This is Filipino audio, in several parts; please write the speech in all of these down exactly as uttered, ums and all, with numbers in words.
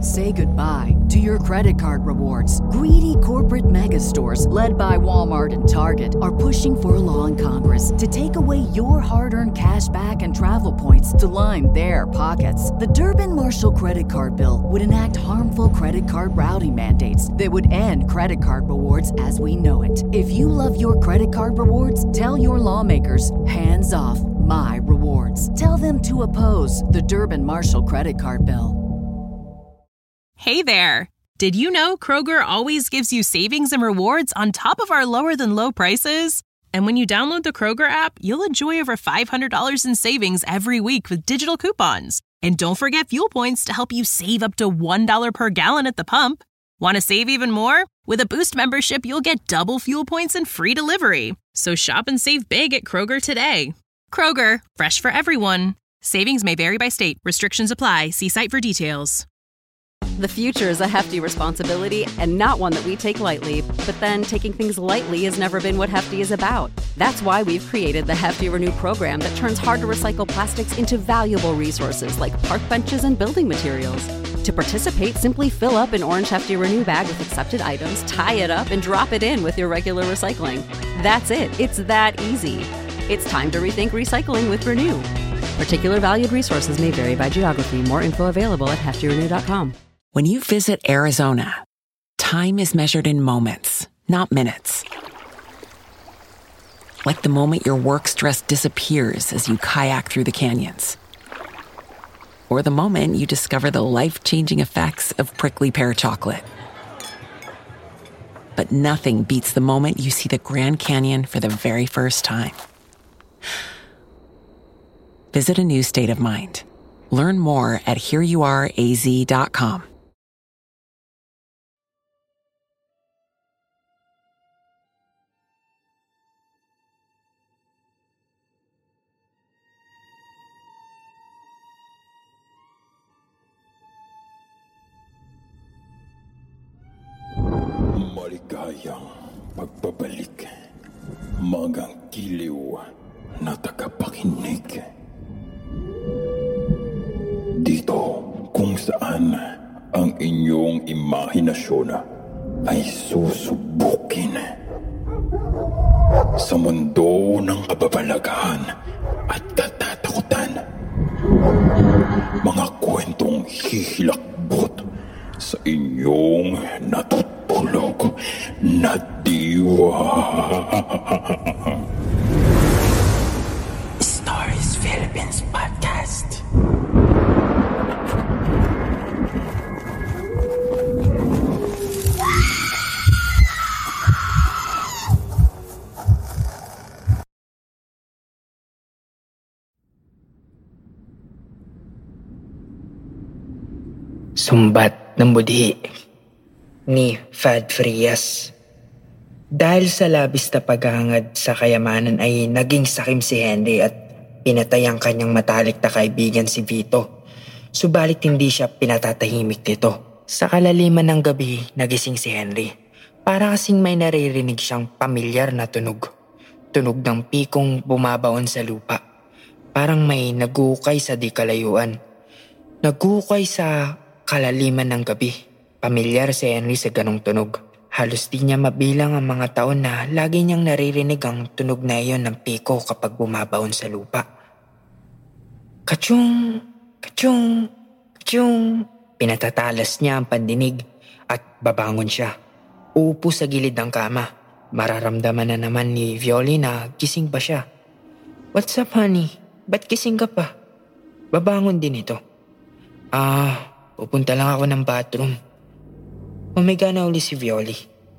Say goodbye to your credit card rewards. Greedy corporate mega stores, led by Walmart and Target, are pushing for a law in Congress to take away your hard-earned cash back and travel points to line their pockets. The Durbin-Marshall credit card bill would enact harmful credit card routing mandates that would end credit card rewards as we know it. If you love your credit card rewards, tell your lawmakers, hands off my rewards. Tell them to oppose the Durbin-Marshall credit card bill. Hey there! Did you know Kroger always gives you savings and rewards on top of our lower-than-low prices? And when you download the Kroger app, you'll enjoy over five hundred dollars in savings every week with digital coupons. And don't forget fuel points to help you save up to one dollar per gallon at the pump. Want to save even more? With a Boost membership, you'll get double fuel points and free delivery. So shop and save big at Kroger today. Kroger, fresh for everyone. Savings may vary by state. Restrictions apply. See site for details. The future is a hefty responsibility and not one that we take lightly. But then taking things lightly has never been what Hefty is about. That's why we've created the Hefty Renew program that turns hard-to-recycle plastics into valuable resources like park benches and building materials. To participate, simply fill up an orange Hefty Renew bag with accepted items, tie it up, and drop it in with your regular recycling. That's it. It's that easy. It's time to rethink recycling with Renew. Particular valued resources may vary by geography. More info available at hefty renew dot com. When you visit Arizona, time is measured in moments, not minutes. Like the moment your work stress disappears as you kayak through the canyons. Or the moment you discover the life-changing effects of prickly pear chocolate. But nothing beats the moment you see the Grand Canyon for the very first time. Visit a new state of mind. Learn more at here you are a z dot com. Maligayang pagbabalik, magang giliw na tagapakinig. Dito kung saan ang inyong imahinasyon ay susubukin. Sa mundo ng kababalaghan at katatakutan. Mga kwentong hihilakbot sa inyong natutulog na diwa. Stories Philippines Podcast. Sumbat ng budhi ni Fad Frias. Dahil sa labis na paghahangad sa kayamanan ay naging sakim si Henry at pinatay ang kanyang matalik na kaibigan si Vito. Subalit hindi siya pinatatahimik nito. Sa kalaliman ng gabi, nagising si Henry. Para kasing may naririnig siyang pamilyar na tunog. Tunog ng pikong bumabaon sa lupa. Parang may nagukay sa di kalayuan. Nagukay sa kalaliman ng gabi. Pamilyar si Henry sa ganong tunog. Halos di niya mabilang ang mga taon na lagi niyang naririnig ang tunog na iyon ng piko kapag bumabaon sa lupa. Kachung! Kachung! Kachung! Pinatatalas niya ang pandinig at babangon siya. Uupo sa gilid ng kama. Mararamdaman na naman ni Violi na gising pa siya. What's up, honey? Ba't gising ka pa? Babangon din ito. Ah, pupunta lang ako ng bathroom. Umiga na uli si Violi.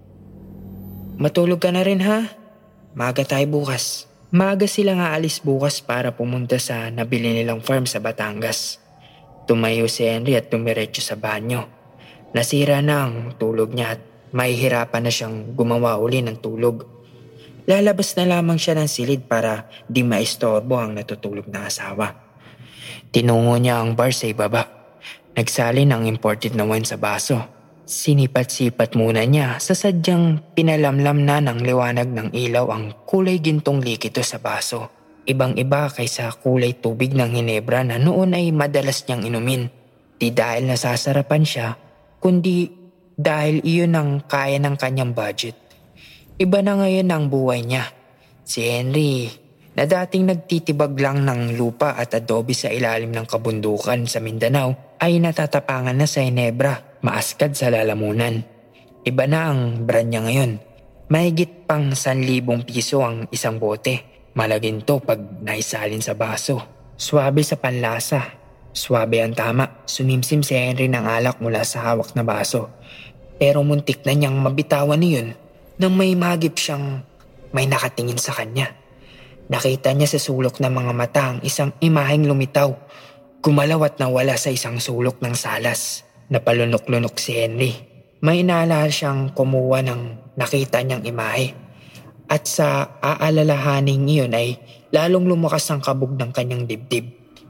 Matulog ka na rin ha? Maaga tayo bukas. Maaga silang aalis bukas para pumunta sa nabili nilang farm sa Batangas. Tumayo si Henry at tumiretso sa banyo. Nasira na ang tulog niya at mahihirapan na siyang gumawa uli ng tulog. Lalabas na lamang siya ng silid para di maistorbo ang natutulog na asawa. Tinungo niya ang bar sa ibaba. Nagsalin ang imported na wine sa baso. Sinipat-sipat muna niya sa sadyang pinalamlam na ng liwanag ng ilaw ang kulay gintong likido sa baso. Ibang-iba kaysa kulay tubig ng Hinebra na noon ay madalas niyang inumin. di dahil nasasarapan siya, kundi dahil iyon ang kaya ng kanyang budget. Iba na ngayon ang buhay niya. Si Henry, na dating nagtitibag lang ng lupa at adobe sa ilalim ng kabundukan sa Mindanao, ay natatapangan na sa Ginebra, maaskad sa lalamunan. Iba na ang brand niya ngayon. Mahigit pang san libong piso ang isang bote. Malaginto pag naisalin sa baso. Swabe sa panlasa. Swabe ang tama. Sumimsim si Henry ng alak mula sa hawak na baso. Pero muntik na niyang mabitawan niyon nang may magip siyang may nakatingin sa kanya. Nakita niya sa sulok ng mga mata ang isang imaheng lumitaw. Gumalaw at nawala sa isang sulok ng salas. Napalunok-lunok si Henry. May inaalala siyang kumuha ng nakita niyang imahe. At sa aalalahaning iyon ay lalong lumakas ang kabog ng kanyang dibdib.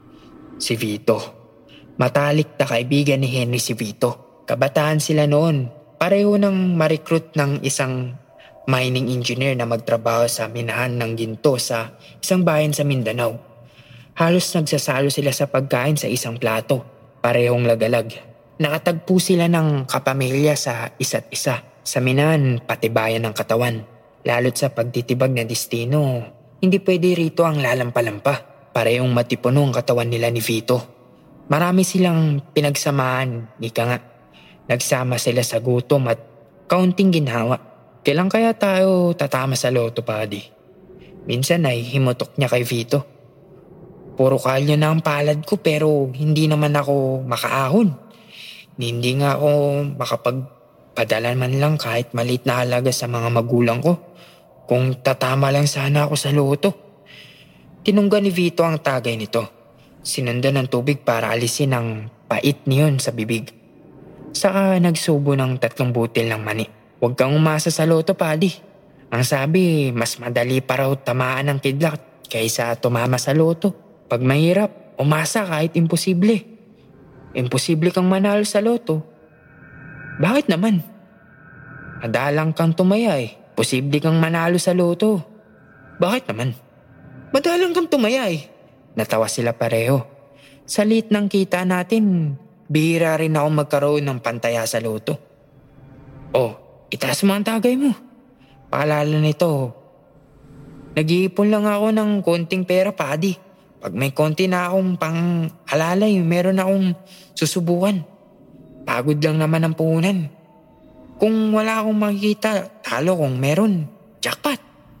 Si Vito. Matalik na kaibigan ni Henry si Vito. Kabataan sila noon. Pareho nang ma-recruit ng isang mining engineer na magtrabaho sa minahan ng ginto sa isang bayan sa Mindanao. Halos nagsasalo sila sa pagkain sa isang plato. Parehong lagalag. Nakatagpo sila ng kapamilya sa isa't isa. Sa minahan, patibayan ng katawan. Lalo't sa pagtitibag na destino, hindi pwede rito ang lalampalampa. Parehong matipuno ang katawan nila ni Vito. Marami silang pinagsamahan, ika nga. Nagsama sila sa gutom at kaunting ginhawa. Kailan kaya tayo tatama sa loto, Paddy? Minsan ay himutok niya kay Vito. Puro kalyo na ang palad ko pero hindi naman ako makaahon. Hindi nga ako makapagpadala man lang kahit maliit na halaga sa mga magulang ko. Kung tatama lang sana ako sa loto. Tinungga ni Vito ang tagay nito. Sinundan ng tubig para alisin ang pait niyon sa bibig. Saka nagsubo ng tatlong butil ng mani. Huwag kang umasa sa loto, Paddy. Ang sabi, mas madali pa raw tamaan ng kidlat kaysa tumama sa loto. Pag mahirap, umasa kahit imposible. Imposible kang manalo sa loto. Bakit naman? Madalang kang tumaya eh. Posible kang manalo sa loto. Bakit naman? Madalang kang tumaya eh. Natawa sila pareho. Sa liit ng kita natin, bihira rin ako magkaroon ng pantaya sa loto. Oh, itaas mo ang tagay mo. Paalala nito, nag-iipon lang ako ng konting pera, Paddy. Pag may konti na akong pang-alalay, meron akong susubukan. Pagod lang naman ang puhunan. Kung wala akong makikita, talo. Kung meron, jackpot.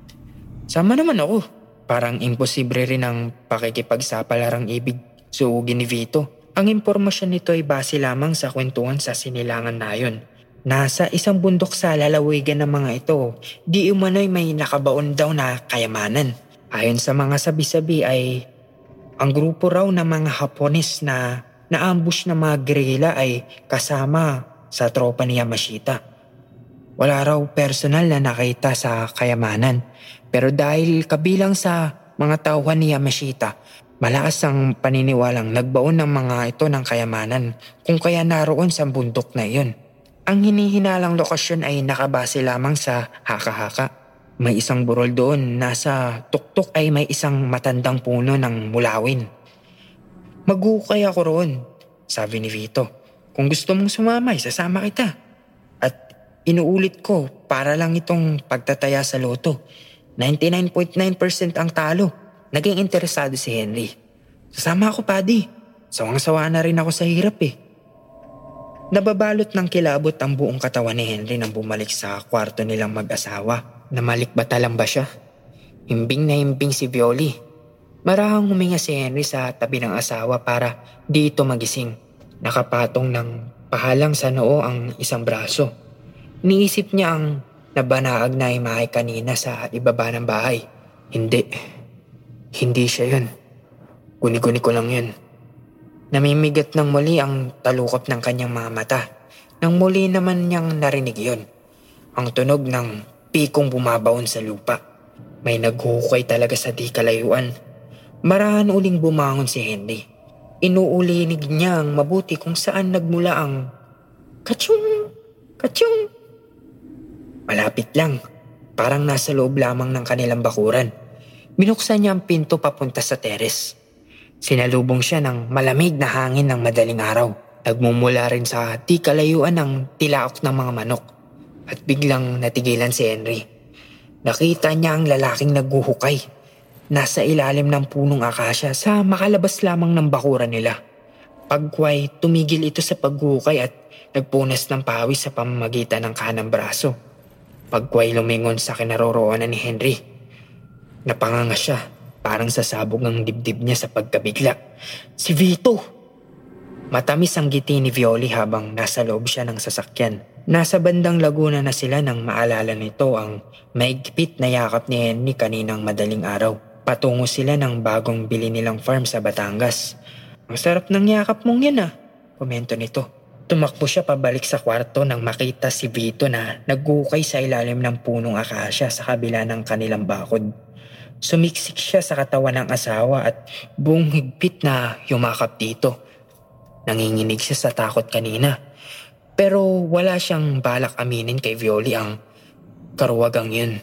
Sama naman ako. Parang imposible rin ang pakikipagsapalarang ibig suugin ni Vito. Ang impormasyon nito ay base lamang sa kwentuhan sa sinilangan na yun. Nasa isang bundok sa lalawigan ng mga ito, di umano'y may nakabaon daw na kayamanan. Ayon sa mga sabi-sabi ay ang grupo raw ng mga Hapones na naambush ng mga guerrilla ay kasama sa tropa ni Yamashita. Wala raw personal na nakita sa kayamanan. Pero dahil kabilang sa mga tauhan ni Yamashita, malakas ang paniniwalang nagbaon ng mga ito ng kayamanan kung kaya naroon sa bundok na iyon. Ang hinihinalang lokasyon ay nakabase lamang sa haka-haka. May isang burol doon, nasa tuktok ay may isang matandang puno ng mulawin. Mag-ukay ako roon, sabi ni Vito. Kung gusto mong sumamay, sasama kita. At inuulit ko para lang itong pagtataya sa loto. ninety-nine point nine percent ang talo. Naging interesado si Henry. Sasama ako, Paddy. Sawang-sawa na rin ako sa hirap eh. Nababalot ng kilabot ang buong katawan ni Henry nang bumalik sa kwarto nilang mag-asawa. Namalikbata lang ba siya? Himbing na himbing si Violi. Marahang huminga si Henry sa tabi ng asawa para di ito magising. Nakapatong ng pahalang sa noo ang isang braso. Niisip niya ang nabanaag na imahe kanina sa ibaba ng bahay. Hindi. Hindi siya yun. Guni-guni ko lang yun. Namimigat ng muli ang talukap ng kanyang mga mata. Nang muli naman niyang narinig yun. Ang tunog ng pikong bumabaon sa lupa. May naghukay talaga sa di kalayuan. Marahan uling bumangon si Henry. Inuulinig niya ang mabuti kung saan nagmula ang katsyung, katsyung. Malapit lang. Parang nasa loob lamang ng kanilang bakuran. Binuksan niya ang pinto papunta sa teres. Sinalubong siya ng malamig na hangin ng madaling araw. Nagmumula rin sa di kalayuan ng tilaok ng mga manok at biglang natigilan si Henry. Nakita niya ang lalaking naghuhukay. Nasa ilalim ng punong akasya sa makalabas lamang ng bakuran nila. Pagkway, tumigil ito sa paghuhukay at nagpunas ng pawis sa pamamagitan ng kanang braso. Pagkway lumingon sa kinaroroonan ni Henry. Napanganga siya, parang sasabog ang dibdib niya sa pagkabigla. Si Vito! Matamis ang ngiti ni Violi habang nasa loob siya ng sasakyan. Nasa bandang Laguna na sila nang maalala nito ang maigpit na yakap ni Henry kaninang madaling araw. Patungo sila ng bagong bili nilang farm sa Batangas. Ang sarap ng yakap mong yan ah, komento nito. Tumakbo siya pabalik sa kwarto nang makita si Vito na nagukay sa ilalim ng punong akasya sa kabila ng kanilang bakod. Sumiksik siya sa katawan ng asawa at buong higpit na yumakap dito. Nanginginig siya sa takot kanina. Pero wala siyang balak aminin kay Violi ang karuwagang yun.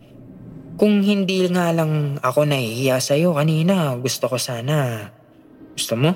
Kung hindi nga lang ako nahihiya sa'yo kanina, gusto ko sana... Gusto mo?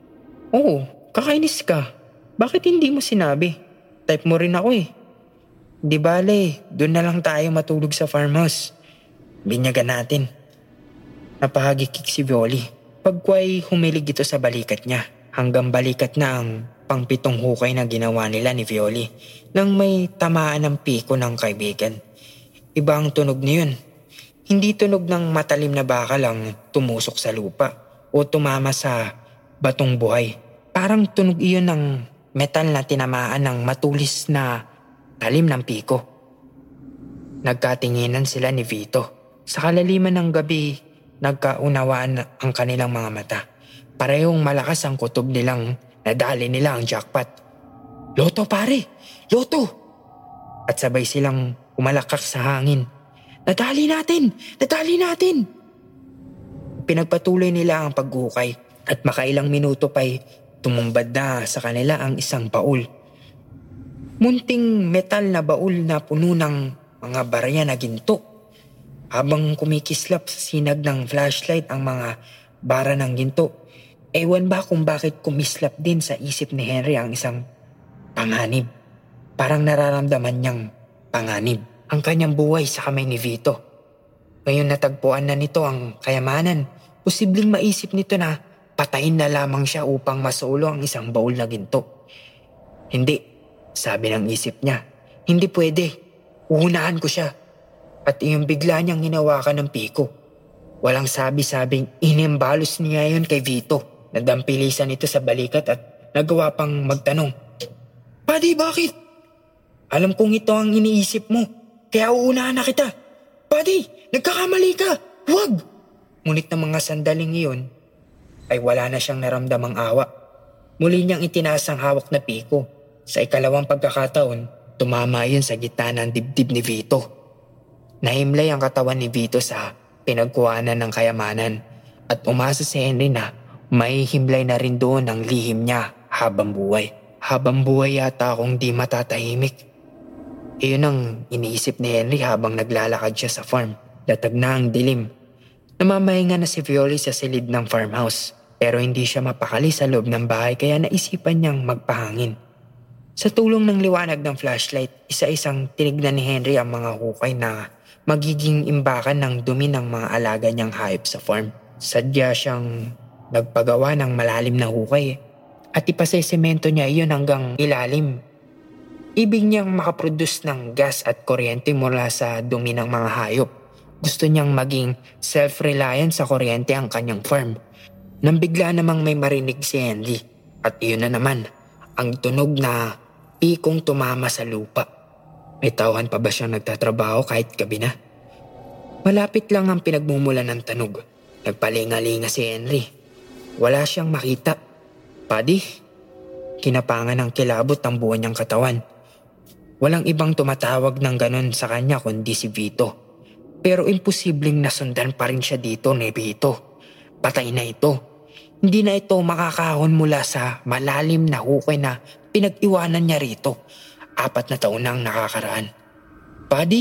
Oo, kakainis ka. Bakit hindi mo sinabi? Type mo rin ako eh. Di bale, doon na lang tayo matulog sa farmhouse. Binyagan natin. Napahagikik si Violi. Pagkway humilig ito sa balikat niya. Hanggang balikat na ang pangpitong hukay na ginawa nila ni Violi nang may tamaan ng piko ng kaibigan. Iba ang tunog niyon. Hindi tunog ng matalim na bakal ang tumusok sa lupa o tumama sa batong buhay. Parang tunog iyon ng metal na tinamaan ng matulis na talim ng piko. Nagkatinginan sila ni Vito. Sa kalaliman ng gabi, nagkaunawaan ang kanilang mga mata. Parehong malakas ang kutob nilang nadali nila ang jackpot. Loto pare! Loto! At sabay silang umalakak sa hangin. Nadali natin! Nadali natin! Pinagpatuloy nila ang paghukay at makailang minuto pa'y tumumbad na sa kanila ang isang baul. Munting metal na baul na puno ng mga barya na ginto. Habang kumikislap sa sinag ng flashlight ang mga bara ng ginto, ewan ba kung bakit kumislap din sa isip ni Henry ang isang panganib. Parang nararamdaman niyang panganib ang kanyang buhay sa kamay ni Vito. Ngayon natagpuan na nito ang kayamanan. Posibleng maisip nito na patayin na lamang siya upang masulo ang isang baul na ginto. Hindi, sabi ng isip niya. Hindi pwede. Uunahan ko siya. At iyong bigla niyang hinawakan ng piko. Walang sabi-sabing inimbalos niya yun kay Vito. Nadampilisan ito sa balikat at nagawa pang magtanong. Padi, bakit? Alam kong ito ang iniisip mo, kaya uunahan na kita. Padi, nagkakamali ka. Huwag! Ngunit ng mga sandaling iyon, ay wala na siyang naramdamang awa. Muli niyang itinaas ang hawak na piko. Sa ikalawang pagkakataon, tumama iyon sa gitna ng dibdib ni Vito. Nahimlay ang katawan ni Vito sa pinagkuhanan ng kayamanan at umasa si Henry na may himlay na rin doon ang lihim niya habang buhay. Habang buhay yata akong di matatahimik. Iyon ang iniisip ni Henry habang naglalakad siya sa farm. Latag na ang dilim. Namamahinga na si Violi sa silid ng farmhouse. Pero hindi siya mapakali sa loob ng bahay kaya naisipan niyang magpahangin. Sa tulong ng liwanag ng flashlight, isa-isang tinignan ni Henry ang mga hukay na magiging imbakan ng dumi ng mga alaga niyang hayop sa farm. Sadya siyang nagpagawa ng malalim na hukay at ipasesemento niya iyon hanggang ilalim. Ibig niyang makaproduce ng gas at kuryente mula sa dumi ng mga hayop. Gusto niyang maging self-reliant sa kuryente ang kanyang farm. Nang bigla namang may marinig si Henry at iyon na naman ang tunog na pikong tumama sa lupa. May tauhan pa ba siyang nagtatrabaho kahit gabi na? Malapit lang ang pinagmumulan ng tanog. Nagpalinga-linga si Henry. Wala siyang makita. Padi, kinapangan ng kilabot ang buwan niyang katawan. Walang ibang tumatawag ng ganon sa kanya kundi si Vito. Pero imposibleng nasundan pa rin siya dito ni Vito. Patay na ito. Hindi na ito makakahon mula sa malalim na hukay na pinag-iwanan niya rito. Apat na taon na ang nakakaraan. Padi,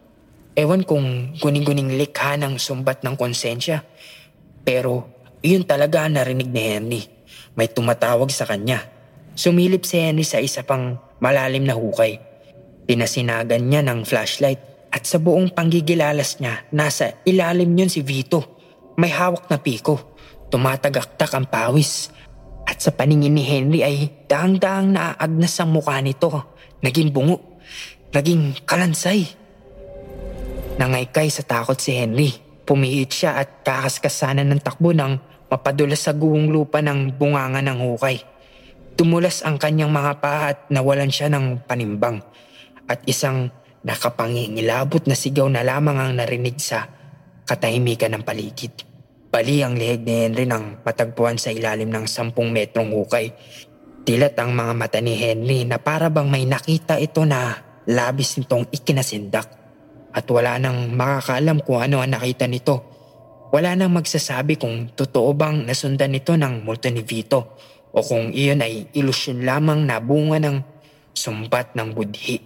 ewan kung guning-guning likha ng sumbat ng konsensya. Pero iyon talaga ang narinig ni Henry. May tumatawag sa kanya. Sumilip si Henry sa isa pang malalim na hukay. Pinasinagan niya ng flashlight at sa buong panggigilalas niya, nasa ilalim yun si Vito. May hawak na piko, tumatagaktak ang pawis. At sa paningin ni Henry ay daang-daang naaagnas ang mukha nito. Naging bungo, naging kalansay. Nangaykay sa takot si Henry. Pumihit siya at kakaskasanan ng takbo nang mapadulas sa guwang lupa ng bunganga ng hukay. Tumulas ang kanyang mga paa at nawalan siya ng panimbang. At isang nakapangingilabot na sigaw na lamang ang narinig sa katahimikan ng paligid. Bali ang liheg ni Henry nang matagpuan sa ilalim ng sampung metrong hukay. Tilat ang mga mata ni Henry na para bang may nakita ito na labis nitong ikinasindak. At wala nang makakaalam kung ano ang nakita nito. Wala nang magsasabi kung totoo bang nasundan nito ng multo ni Vito o kung iyon ay ilusyon lamang na bunga ng sumbat ng budhi.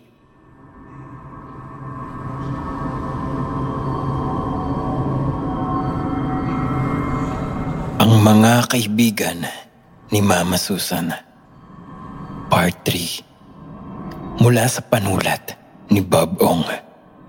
Ang mga kaibigan ni Mama Susan. Part three. Mula sa panulat ni Bob Ong.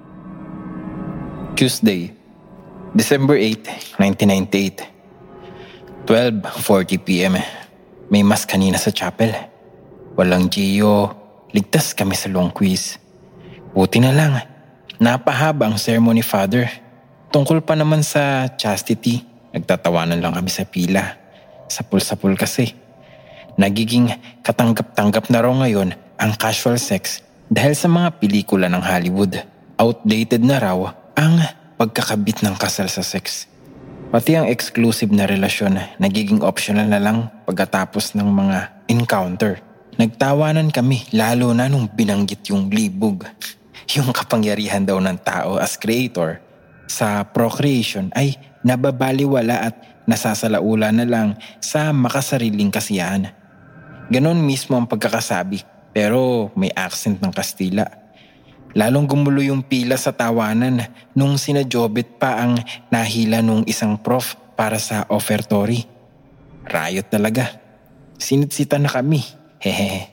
Tuesday, December eighth, nineteen ninety-eight. twelve forty p.m. May mas kanina sa chapel. Walang Gio. Ligtas kami sa long quiz. Buti na lang, napahaba ang sermon ni Father. Tungkol pa naman sa chastity. Nagtatawanan lang kami sa pila. Sapul-sapul kasi. Nagiging katanggap-tanggap na raw ngayon ang casual sex dahil sa mga pelikula ng Hollywood. Outdated na raw ang pagkakabit ng kasal sa sex. Pati ang exclusive na relasyon nagiging optional na lang pagkatapos ng mga encounter. Nagtawanan kami lalo na nung binanggit yung libog. Yung kapangyarihan daw ng tao as creator sa procreation ay nababaliwala at nasasalaula na lang sa makasariling kasiyahan. Ganon mismo ang pagkakasabi pero may accent ng Kastila. Lalong gumulo yung pila sa tawanan nung sina Jobet pa ang nahila nung isang prof para sa offertory. Riot talaga. Sinitsitan na kami. Hehehe.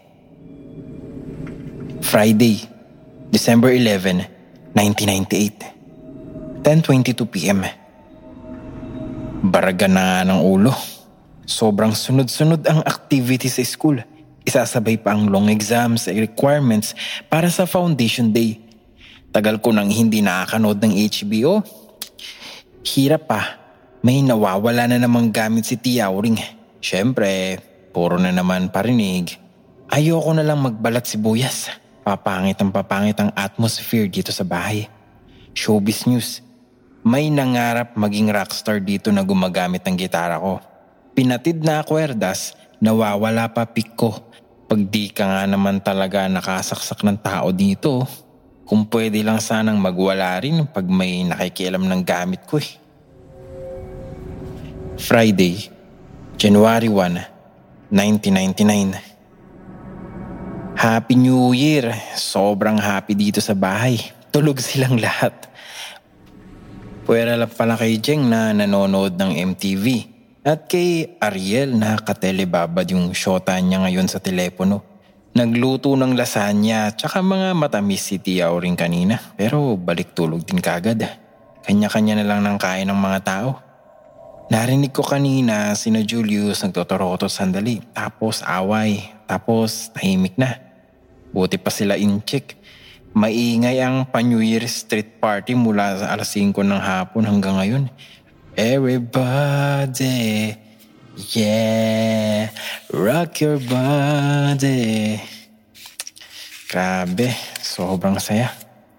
Friday, December eleventh, nineteen ninety-eight. ten twenty-two p.m. Baraga na ng ulo. Sobrang sunod-sunod ang activities sa school. Isasabay pa ang long exams at requirements para sa foundation day. Tagal ko nang hindi nakakanood ng H B O. Hirap pa. May nawawala na namang gamit si Tia Auring. Siyempre, puro na naman parinig. Ayoko na lang magbalat sibuyas. Papangit ang papangit ang atmosphere dito sa bahay. Showbiz news. May nangarap maging rockstar dito na gumagamit ng gitara ko. Pinatid na kwerdas, nawawala pa pick ko. Pag di ka nga naman talaga nakasaksak ng tao dito, kung pwede lang sanang magwala rin pag may nakikialam ng gamit ko eh. Friday, January first, nineteen ninety-nine. Happy New Year! Sobrang happy dito sa bahay. Tulog silang lahat. Pwera lang pala kay Jeng na nanonood ng M T V. At kay Ariel na katelebabad yung shota niya ngayon sa telepono. Nagluto ng lasagna tsaka mga matamis si Tia Auring kanina. Pero balik tulog din kagad. Kanya-kanya na lang ng kain ng mga tao. Narinig ko kanina sina Julius nagtotoroto sandali. Tapos away. Tapos tahimik na. Buti pa sila in check. Maingay ang pa-New Year street party mula sa alas singko ng hapon hanggang ngayon. Everybody, yeah, rock your body. Grabe, sobrang saya.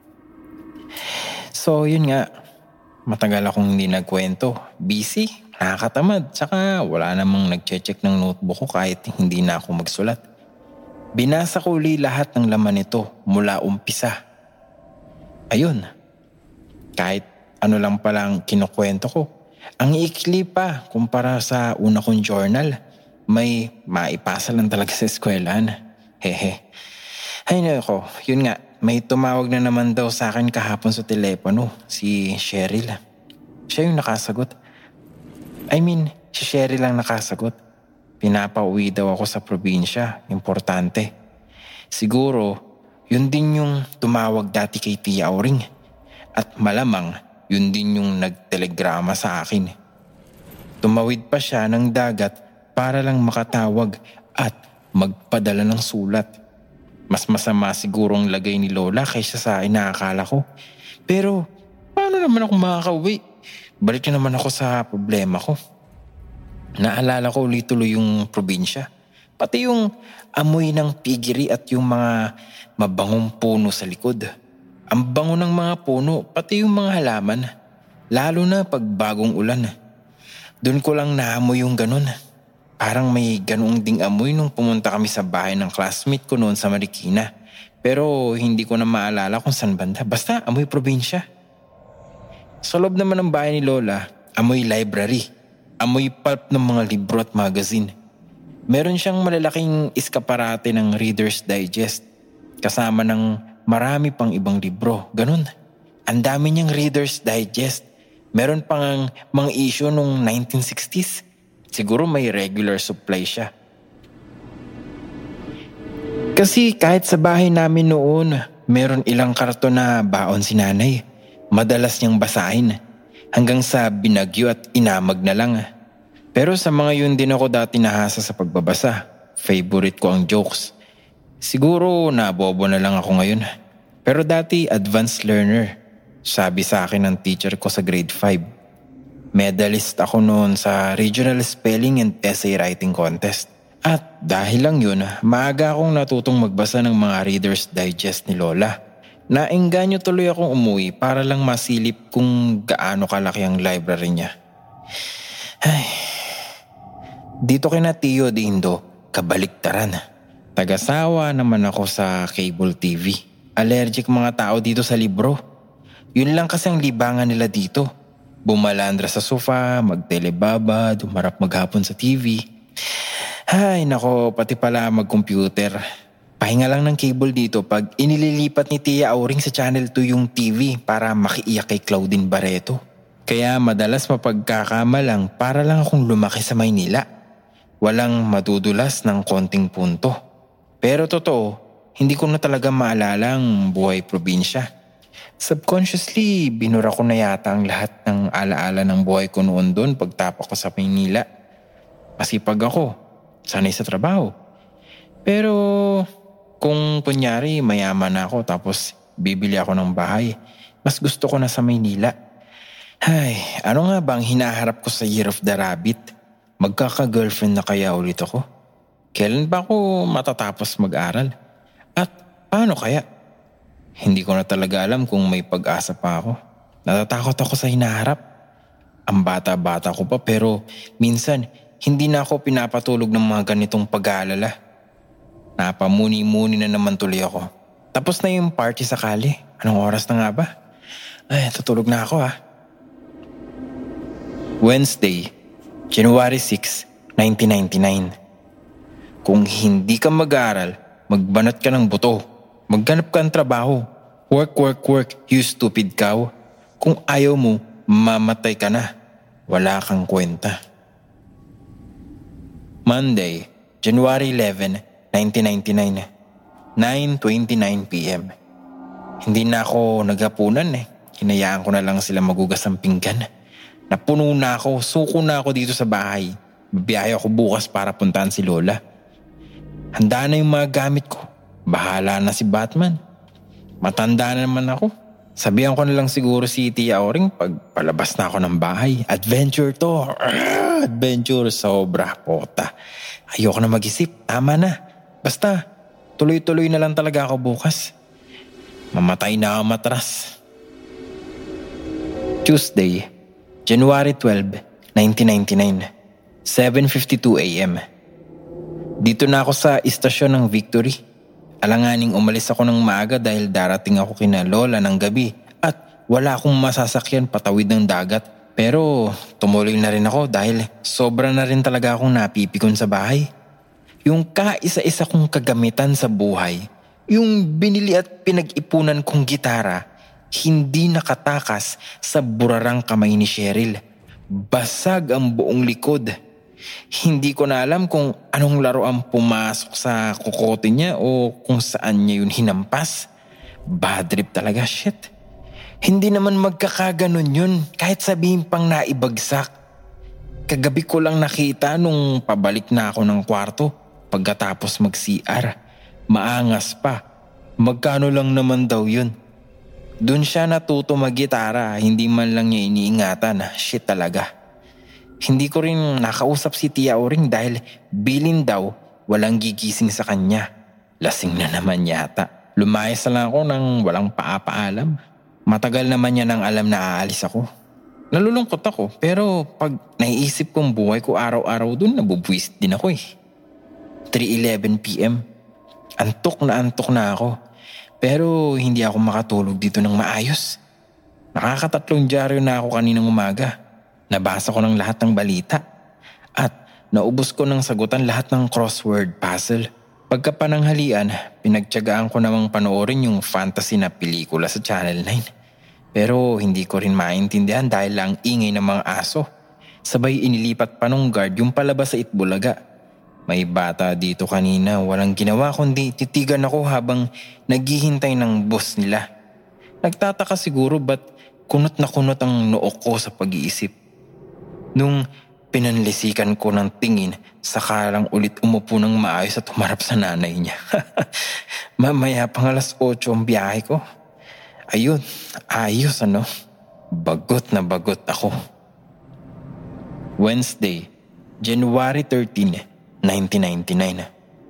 So yun nga, matagal akong hindi nagkwento. Busy, nakakatamad, tsaka wala namang nagche-check ng notebook ko kahit hindi na ako magsulat. Binasa ko uli lahat ng laman nito mula umpisa. Ayun, kahit ano lang palang kinukwento ko. Ang ikli pa kumpara sa una kong journal. May maipasa lang talaga sa eskwelahan. Hehe. Ay nako, yun nga. May tumawag na naman daw sa akin kahapon sa telepono. Si Cheryl. Siya yung nakasagot. I mean, si Cheryl lang nakasagot. pinapauwi daw ako sa probinsya. Importante. Siguro, yun din yung tumawag dati kay Tia Auring. At malamang, yun din yung nagtelegrama sa akin. Tumawid pa siya ng dagat para lang makatawag at magpadala ng sulat. Mas masama sigurong lagay ni Lola kaysa sa inaakala ko. Pero, paano naman ako makakauwi? Balik na naman ako sa problema ko. Naalala ko ulit tuloy yung probinsya. Pati yung amoy ng pigiri at yung mga mabangong puno sa likod. Ang bango ng mga puno, pati yung mga halaman. Lalo na pag bagong ulan. Doon ko lang naamoy yung ganun. Parang may ganoong ding amoy nung pumunta kami sa bahay ng classmate ko noon sa Marikina. Pero hindi ko na maalala kung saan banda. Basta amoy probinsya. Sa loob naman ng bahay ni Lola, amoy library. Amoy pulp ng mga libro at magazine. Meron siyang malalaking iskaparate ng Reader's Digest. Kasama ng marami pang ibang libro. Ganun. Ang dami niyang Reader's Digest. Meron pang mga issue nung nineteen sixties. Siguro may regular supply siya. Kasi kahit sa bahay namin noon, meron ilang karton na baon si nanay. Madalas niyang basahin. Hanggang sa binagyo at inamag na lang. Pero sa mga yun din ako dati nahasa sa pagbabasa. Favorite ko ang jokes. Siguro nabobo na lang ako ngayon. Pero dati advanced learner. Sabi sa akin ng teacher ko sa grade five. Medalist ako noon sa Regional Spelling and Essay Writing Contest. At dahil lang yun, maaga akong natutong magbasa ng mga Reader's Digest ni Lola. Naengganyo tuloy akong umuwi para lang masilip kung gaano kalaki ang library niya. Ay, dito kina Tio Dindo, kabaliktaran. Tagasawa naman ako sa cable T V. Allergic mga tao dito sa libro. Yun lang kasi ang libangan nila dito. Bumalandra sa sofa, magtelebaba, dumarap maghapon sa T V. Ay nako, pati pala mag-computer. Pahinga lang ng cable dito pag inililipat ni Tia Auring sa Channel two yung T V para makiiyak kay Claudine Barreto. Kaya madalas mapagkakamalang para lang akong lumaki sa Maynila. Walang madudulas ng konting punto. Pero totoo, hindi ko na talaga maalala ang buhay probinsya. Subconsciously, binura ko na yata ang lahat ng alaala ng buhay ko noon doon pagtapak ko sa Maynila. Masipag ako, sanay sa trabaho. Pero kung kunyari mayaman ako tapos bibili ako ng bahay, mas gusto ko na sa Maynila. Ay, ano nga ba ang hinaharap ko sa Year of the Rabbit? Magkaka-girlfriend na kaya ulit ako? Kailan ba ako matatapos mag-aral? At paano kaya? Hindi ko na talaga alam kung may pag-asa pa ako. Natatakot ako sa hinaharap. Ang bata-bata ko pa pero minsan hindi na ako pinapatulog ng mga ganitong pag-aalala. Napamuni-muni na naman tuloy ako. Tapos na yung party sa kali. Anong oras na nga ba? Ay, tutulog na ako ah. Wednesday, January sixth, nineteen ninety-nine. Kung hindi ka mag-aaral, magbanat ka ng buto. Magganap ka ng trabaho. Work, work, work, you stupid cow. Kung ayaw mo, mamatay ka na. Wala kang kwenta. Monday, January eleventh, nineteen ninety-nine. nine twenty-nine p.m. Hindi na ako naghapunan eh. Hinayaan ko na lang sila magugas ng pinggan. Napuno na ako, suko na ako dito sa bahay. Bibiyahe ako bukas para puntahan si Lola. Handa na yung mga gamit ko. Bahala na si Batman. Matanda na naman ako. Sabihan ko na lang siguro si Tia Auring pag palabas na ako ng bahay. Adventure to. Arrgh, adventure sobra, pota. Ayoko na mag-isip. Tama na. Basta, tuloy-tuloy na lang talaga ako bukas. Mamatay na ako matras. Tuesday, January twelfth, nineteen ninety-nine. seven fifty-two a.m. Dito na ako sa istasyon ng Victory. Alanganing umalis ako ng maaga dahil darating ako kina Lola ng gabi at wala akong masasakyan patawid ng dagat. Pero tumuloy na rin ako dahil sobra na rin talaga akong napipikon sa bahay. Yung kaisa-isa kong kagamitan sa buhay, yung binili at pinag-ipunan kong gitara, hindi nakatakas sa burarang kamay ni Cheryl. Basag ang buong likod. Hindi ko na alam kung anong laro ang pumasok sa kukote niya o kung saan niya yun hinampas. Bad trip talaga, shit. Hindi naman magkakaganon yun kahit sabihin pang naibagsak. Kagabi ko lang nakita nung pabalik na ako ng kwarto pagkatapos mag-C R. Maangas pa. Magkano lang naman daw yun. Doon siya natuto mag-gitara, hindi man lang niya iniingatan. Shit talaga. Hindi ko rin nakausap si Tia Oring dahil bilin daw walang gigising sa kanya. Lasing na naman yata. Lumayas na lang ako nang walang paapaalam. Matagal naman niya nang alam na aalis ako. Nalulungkot ako pero pag naiisip kong buhay ko araw-araw dun, nabubwisit din ako eh. three eleven p.m. Antok na antok na ako. Pero hindi ako makatulog dito ng maayos. Nakakatatlong dyaryo na ako kaninang umaga. Nabasa ko ng lahat ng balita at naubos ko ng sagutan lahat ng crossword puzzle. Pagkapananghalian, pinagtiyagaan ko namang panoorin yung fantasy na pelikula sa Channel nine. Pero hindi ko rin maintindihan dahil lang ingay ng mga aso. Sabay inilipat pa nung guard yung palabas sa Itbulaga. May bata dito kanina, walang ginawa kundi titigan ako habang naghihintay ng boss nila. Nagtataka siguro ba't kunot na kunot ang noo ko sa pag-iisip. Nung pinanlisikan ko ng tingin, saka lang ulit umupo ng maayos at humarap sa nanay niya. Mamaya pang alas otso ang biyahe ko. Ayun, ayos ano. Bagot na bagot ako. Wednesday, January thirteenth, nineteen ninety-nine.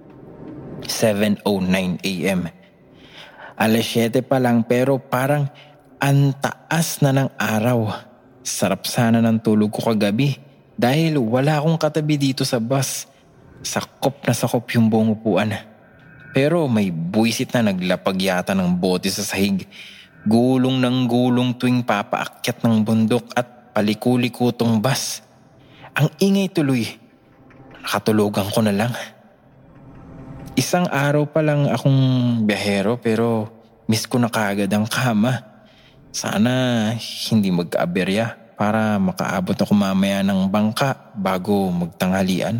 seven oh nine a.m. Alas siyete pa lang pero parang ang taas na ng araw. Sarap sana ng tulog ko kagabi dahil wala akong katabi dito sa bus. Sakop na sakop yung buong upuan. Pero may buwisit na naglapag yata ng bote sa sahig. Gulong ng gulong tuwing papaakyat ng bundok at palikulikutong bus. Ang ingay tuloy. Nakatulugan ko na lang. Isang araw pa lang akong biyahero pero miss ko na kaagad ang kama. Sana hindi magka-aberya para makaabot ako mamaya ng bangka bago magtanghalian.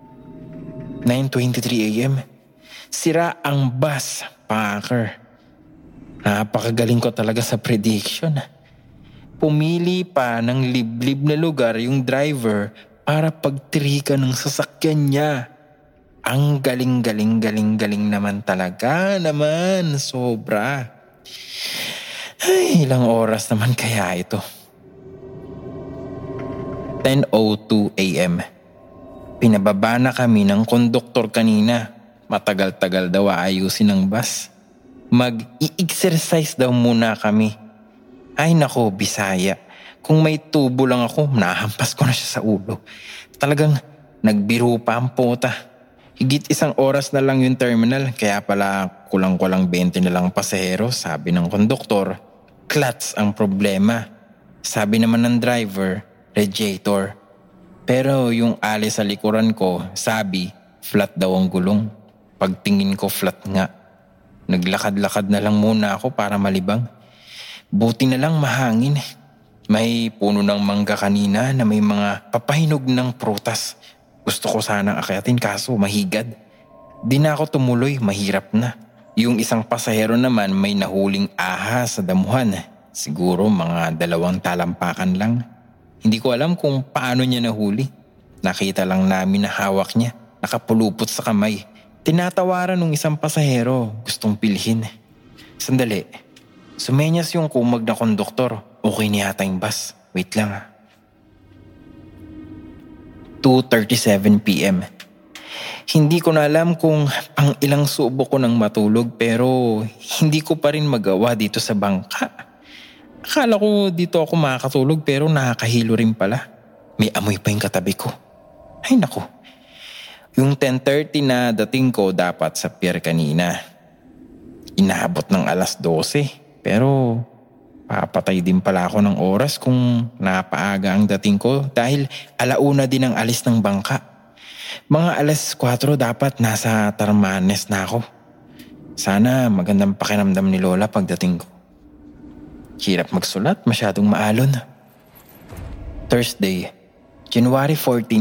nine twenty-three a.m. Sira ang bus, Packer. Napakagaling ko talaga sa prediction. Pumili pa ng liblib na lugar yung driver para pagtrikan ng sasakyan niya. Ang galing-galing-galing-galing naman talaga naman, sobra. Ay, ilang oras naman kaya ito? ten oh two a.m. Pinababa na kami ng konduktor kanina. Matagal-tagal daw ayusin ang bus. Mag-i-exercise daw muna kami. Ay nako, Bisaya. Kung may tubo lang ako, nahampas ko na siya sa ulo. Talagang nagbiro pa ang pota. Higit isang oras na lang yung terminal, kaya pala kulang-kulang twenty na lang pasahero, sabi ng konduktor. Clutch ang problema. Sabi naman ng driver, radiator. Pero yung alis sa likuran ko, sabi, flat daw ang gulong. Pagtingin ko, flat nga. Naglakad-lakad na lang muna ako para malibang. Buti na lang mahangin. May puno ng mangga kanina na may mga papahinog ng prutas. Gusto ko sanang akyatin kaso mahigad. Di na ako tumuloy, mahirap na. Yung isang pasahero naman may nahuling ahas sa damuhan. Siguro mga dalawang talampakan lang. Hindi ko alam kung paano niya nahuli. Nakita lang namin na hawak niya, nakapulupot sa kamay. Tinatawaran ng isang pasahero, gustong pilhin. Sandali, sumenyas yung kumag na konduktor. Okay na yata yung bus. Wait lang ha. two thirty-seven p.m. Hindi ko na alam kung pang ilang subo ko nang matulog pero hindi ko pa rin magawa dito sa bangka. Akala ko dito ako makakatulog pero nakakahilo rin pala. May amoy pa yung katabi ko. Ay naku. Yung ten thirty na dating ko dapat sa pier kanina. Inaabot ng alas dose pero papatay din pala ako ng oras kung napaaga ang dating ko dahil alauna din ang alis ng bangka. Mga alas kwatro dapat nasa Tarmanes na ako. Sana magandang pakiramdam ni Lola pagdating ko. Hirap magsulat, masyadong maalon. Thursday, January fourteenth,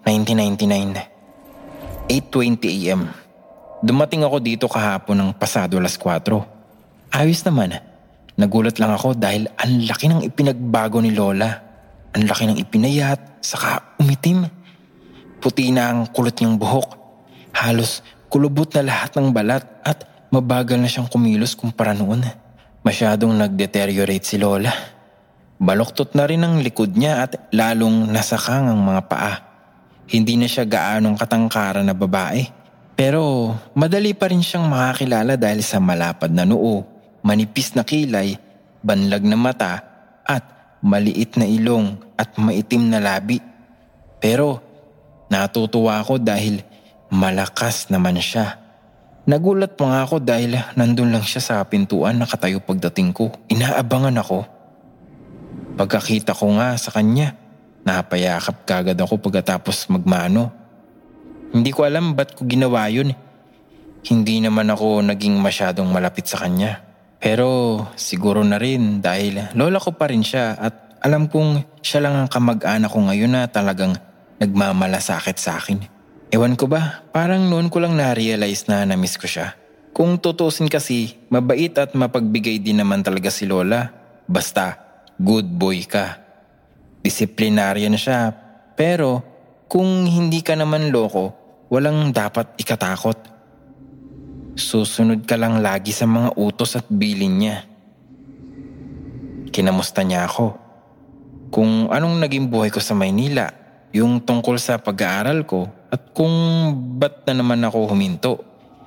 nineteen ninety-nine. eight twenty a m Dumating ako dito kahapon ng pasado alas kwatro. Ayos naman. Nagulat lang ako dahil ang laki ng ipinagbago ni Lola. Ang laki ng ipinayat, saka umitim. Puti na ang kulot niyang buhok. Halos kulubot na lahat ng balat at mabagal na siyang kumilos kumpara noon. Masyadong nag-deteriorate si Lola. Baloktot na rin ang likod niya at lalong nasakang ang mga paa. Hindi na siya gaanong katangkaran na babae. Pero madali pa rin siyang makakilala dahil sa malapad na noo, manipis na kilay, banlag na mata at maliit na ilong at maitim na labi. Pero natutuwa ako dahil malakas naman siya. Nagulat pa nga ako dahil nandun lang siya sa pintuan nakatayo pagdating ko. Inaabangan ako. Pagkakita ko nga sa kanya, napayakap kagad ako pagkatapos magmano. Hindi ko alam ba't ko ginawa yun. Hindi naman ako naging masyadong malapit sa kanya. Pero siguro na rin dahil lola ko pa rin siya at alam kong siya lang ang kamag-anak ko ngayon na talagang nagmamalasakit sa akin. Ewan ko ba, parang noon ko lang na-realize na na-miss ko siya. Kung tutusin kasi, mabait at mapagbigay din naman talaga si Lola. Basta, good boy ka. Disiplinaryan siya, pero kung hindi ka naman loko, walang dapat ikatakot. Susunod ka lang lagi sa mga utos at bilin niya. Kinamusta niya ako. Kung anong naging buhay ko sa Maynila, yung tungkol sa pag-aaral ko, at kung ba't na naman ako huminto.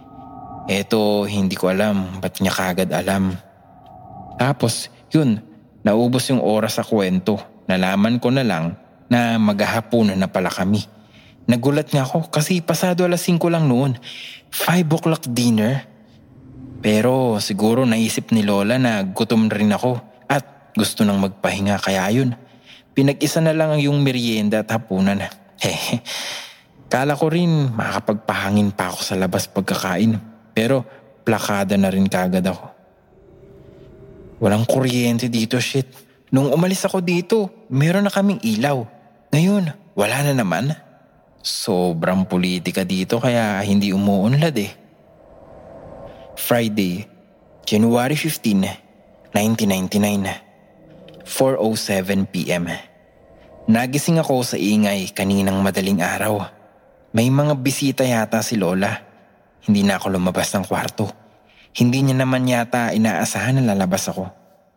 Eto, hindi ko alam, ba't niya kagad alam. Tapos, yun, naubos yung oras sa kwento. Nalaman ko na lang na maghahapunan na pala kami. Nagulat nga ako kasi pasado alas singko lang noon. Five o'clock dinner. Pero siguro naisip ni Lola na gutom rin ako at gusto nang magpahinga kaya yun. Pinag-isa na lang yung merienda at hapunan. Hehe. Kala ko rin makakapagpahangin pa ako sa labas pagkakain. Pero plakada na rin kagad ako. Walang kuryente dito, shit. Nung umalis ako dito, meron na kaming ilaw. Ngayon, wala na naman. Sobrang politika dito kaya hindi umuunlad eh. Friday, January fifteenth, nineteen ninety-nine, four oh seven p m Nagising ako sa ingay kaninang madaling araw. May mga bisita yata si Lola. Hindi na ako lumabas ng kwarto. Hindi niya naman yata inaasahan na lalabas ako.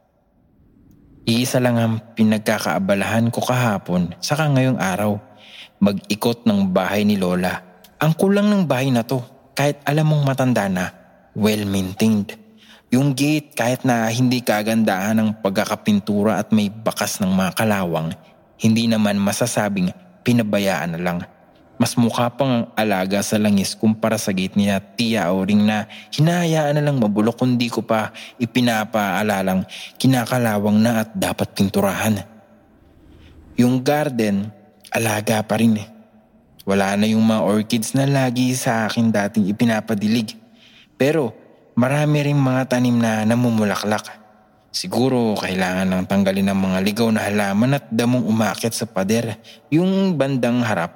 Iisa lang ang pinagkakaabalahan ko kahapon saka ngayong araw. Mag-ikot ng bahay ni Lola. Ang kulang ng bahay na to, kahit alam mong matanda na, well-maintained. Yung gate kahit na hindi kagandahan ng pagkakapintura at may bakas ng mga kalawang, hindi naman masasabing pinabayaan na lang. Mas mukha pang ang alaga sa langis kumpara sa gate niya Tia Oring na hinahayaan na lang mabulok kundi ko pa ipinapaalalang kinakalawang na at dapat pinturahan. Yung garden, alaga pa rin eh. Wala na yung mga orchids na lagi sa akin dating ipinapadilig. Pero marami rin mga tanim na namumulaklak. Siguro kailangan lang tanggalin ang mga ligaw na halaman at damong umakyat sa pader, yung bandang harap.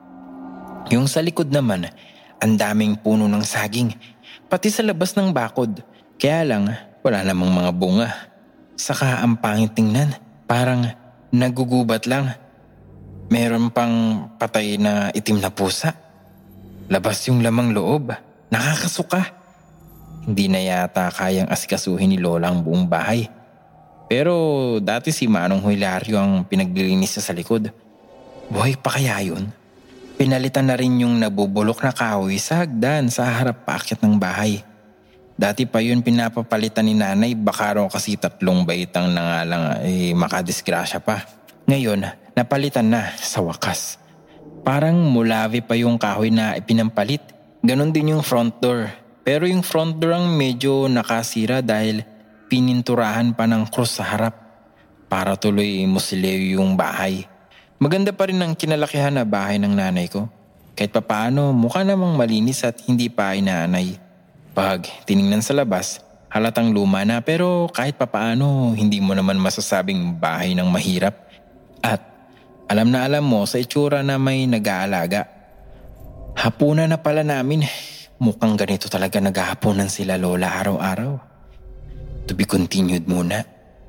Yung sa likod naman, ang daming puno ng saging, pati sa labas ng bakod. Kaya lang, wala namang mga bunga. Saka ang pangit tingnan, parang nagugubat lang. Meron pang patay na itim na pusa. Labas yung lamang loob. Nakakasuka. Hindi na yata kayang asikasuhin ni Lola ang buong bahay. Pero dati si Manong Hilario ang pinaglilinis sa likod. Buhay pa kaya yun? Pinalitan na rin yung nabubulok na kahoy sa hagdan sa harap paakyat ng bahay. Dati pa yun pinapapalitan ni nanay, baka raw kasi tatlong baitang na nga lang eh, makadisgrasya pa. Ngayon, napalitan na sa wakas. Parang mulawi pa yung kahoy na ipinampalit. Ganon din yung front door. Pero yung front door ang medyo nakasira dahil pininturahan pa ng krus sa harap para tuloy musileo yung bahay. Maganda pa rin ang kinalakihan na bahay ng nanay ko. Kahit papaano mukha namang malinis at hindi pa inaanay. Pag tiningnan sa labas, halatang luma na pero kahit papaano hindi mo naman masasabing bahay ng mahirap. At Alam na alam mo sa itsura na may nag-aalaga. Hapunan na pala namin. Mukhang ganito talaga naghahaponan sila lola araw-araw. To be continued muna.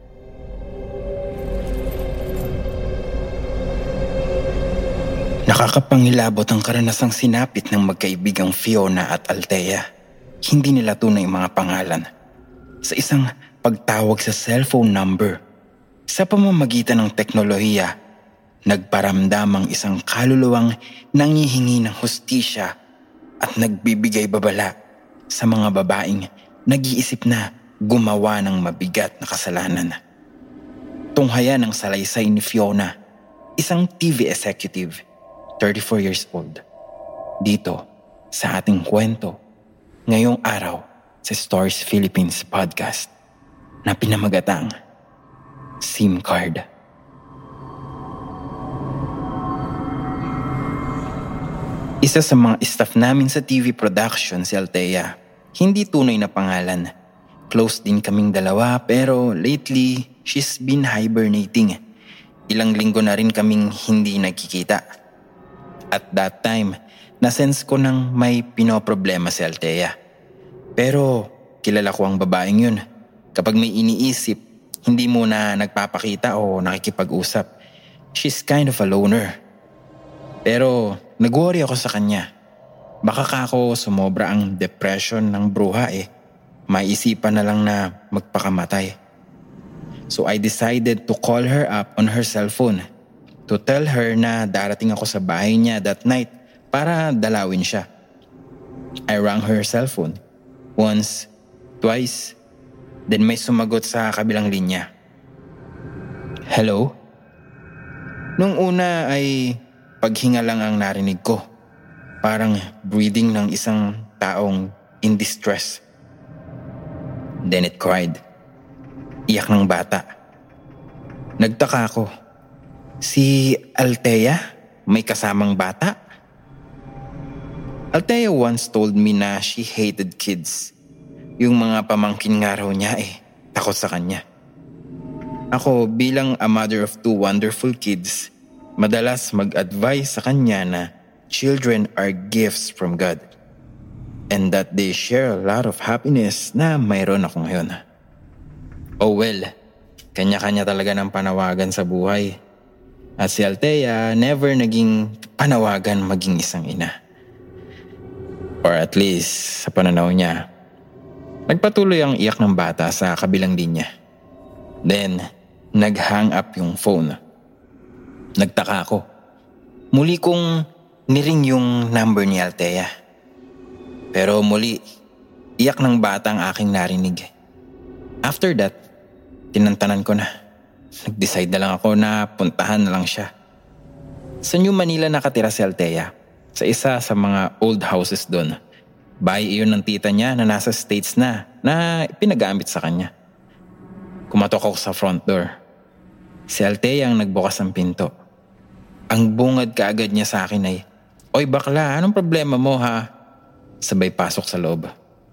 Nakakapangilabot ang karanasang sinapit ng magkaibigang Fiona at Althea. Hindi nila tunay mga pangalan. Sa isang pagtawag sa cellphone number, sa pamamagitan ng teknolohiya, nagparamdam ang isang kaluluwang nangihingi ng hustisya at nagbibigay babala sa mga babaeng nag-iisip na gumawa ng mabigat na kasalanan. Tunghayan ang salaysay ni Fiona, isang T V executive, thirty-four years old. Dito sa ating kwento, ngayong araw sa Stories Philippines podcast na pinamagatang SIM Card. Isa sa mga staff namin sa T V production si Althea. Hindi tunay na pangalan. Close din kaming dalawa pero lately she's been hibernating. Ilang linggo na rin kaming hindi nagkikita. At that time, nasense ko nang may pinoproblema si Althea. Pero kilala ko ang babaeng yun. Kapag may iniisip, hindi muna nagpapakita o nakikipag-usap. She's kind of a loner. Pero nag-worry ako sa kanya. Baka ka ako sumobra ang depression ng bruha eh. Maisipan na lang na magpakamatay. So I decided to call her up on her cellphone to tell her na darating ako sa bahay niya that night para dalawin siya. I rang her cellphone. Once, twice, then may sumagot sa kabilang linya. Hello? Nung una ay paghinga lang ang narinig ko. Parang breathing ng isang taong in distress. Then it cried. Iyak ng bata. Nagtaka ako. Si Althea? May kasamang bata? Althea once told me na she hated kids. Yung mga pamangkin nga raw niya eh, takot sa kanya. Ako bilang a mother of two wonderful kids, madalas mag-advise sa kanya na children are gifts from God and that they share a lot of happiness na mayroon ako ngayon. Oh well, kanya-kanya talaga ng panawagan sa buhay. At si Althea never naging panawagan maging isang ina. Or at least sa pananaw niya. Nagpatuloy ang iyak ng bata sa kabilang linya. Then, nag-hang up yung phone. Nagtaka ako. Muli kong niring yung number ni Althea. Pero muli, iyak ng bata ang aking narinig. After that, tinantanan ko na. Nag-decide na lang ako na puntahan na lang siya. Sa New Manila nakatira si Althea. Sa isa sa mga old houses doon. Bahay iyon ng tita niya na nasa States na, na pinagamit sa kanya. Kumatok ako sa front door. Si Althea ang nagbukas ng pinto. Ang bungad kaagad niya sa akin ay, "Oy bakla, anong problema mo ha?" Sabay pasok sa loob.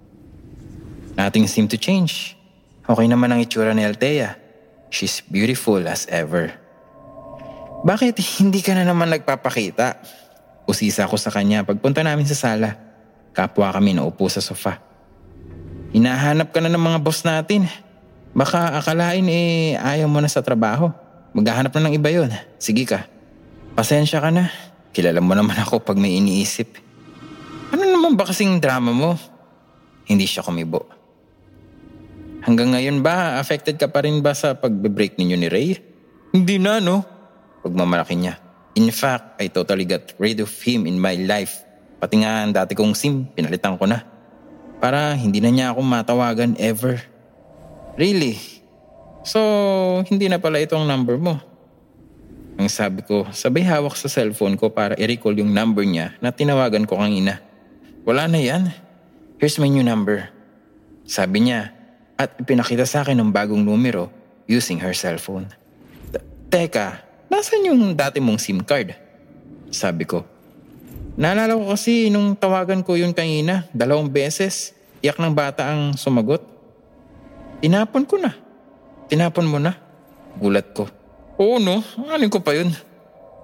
Nothing seemed to change. Okay naman ang itsura ni Althea. She's beautiful as ever. Bakit hindi ka na naman nagpapakita? Usisa ko sa kanya pagpunta namin sa sala. Kapwa kami naupo sa sofa. Hinahanap ka na ng mga boss natin. Baka akalain eh ayaw mo na sa trabaho. Maghahanap na ng iba yun. Sige ka. Pasensya ka na. Kilala mo naman ako pag may iniisip. Ano naman ba kasing drama mo? Hindi siya kumibo. Hanggang ngayon ba, affected ka pa rin ba sa pagbe-break ninyo ni Ray? Hindi na, no? Pagmamalaki niya. In fact, I totally got rid of him in my life. Pati nga ang dati kong SIM, pinalitan ko na. Para hindi na niya ako matawagan ever. Really? So, hindi na pala itong number mo. Ang sabi ko, sabay hawak sa cellphone ko para i-recall yung number niya na tinawagan ko kanina. Wala na yan. Here's my new number. Sabi niya, at ipinakita sa akin ng bagong numero using her cellphone. Teka, nasaan yung dati mong SIM card? Sabi ko. Naalala ko kasi nung tawagan ko yun kanina, dalawang beses, iyak ng bata ang sumagot. Tinapon ko na. Tinapon mo na. Gulat ko. Oo no, anin ko pa yun.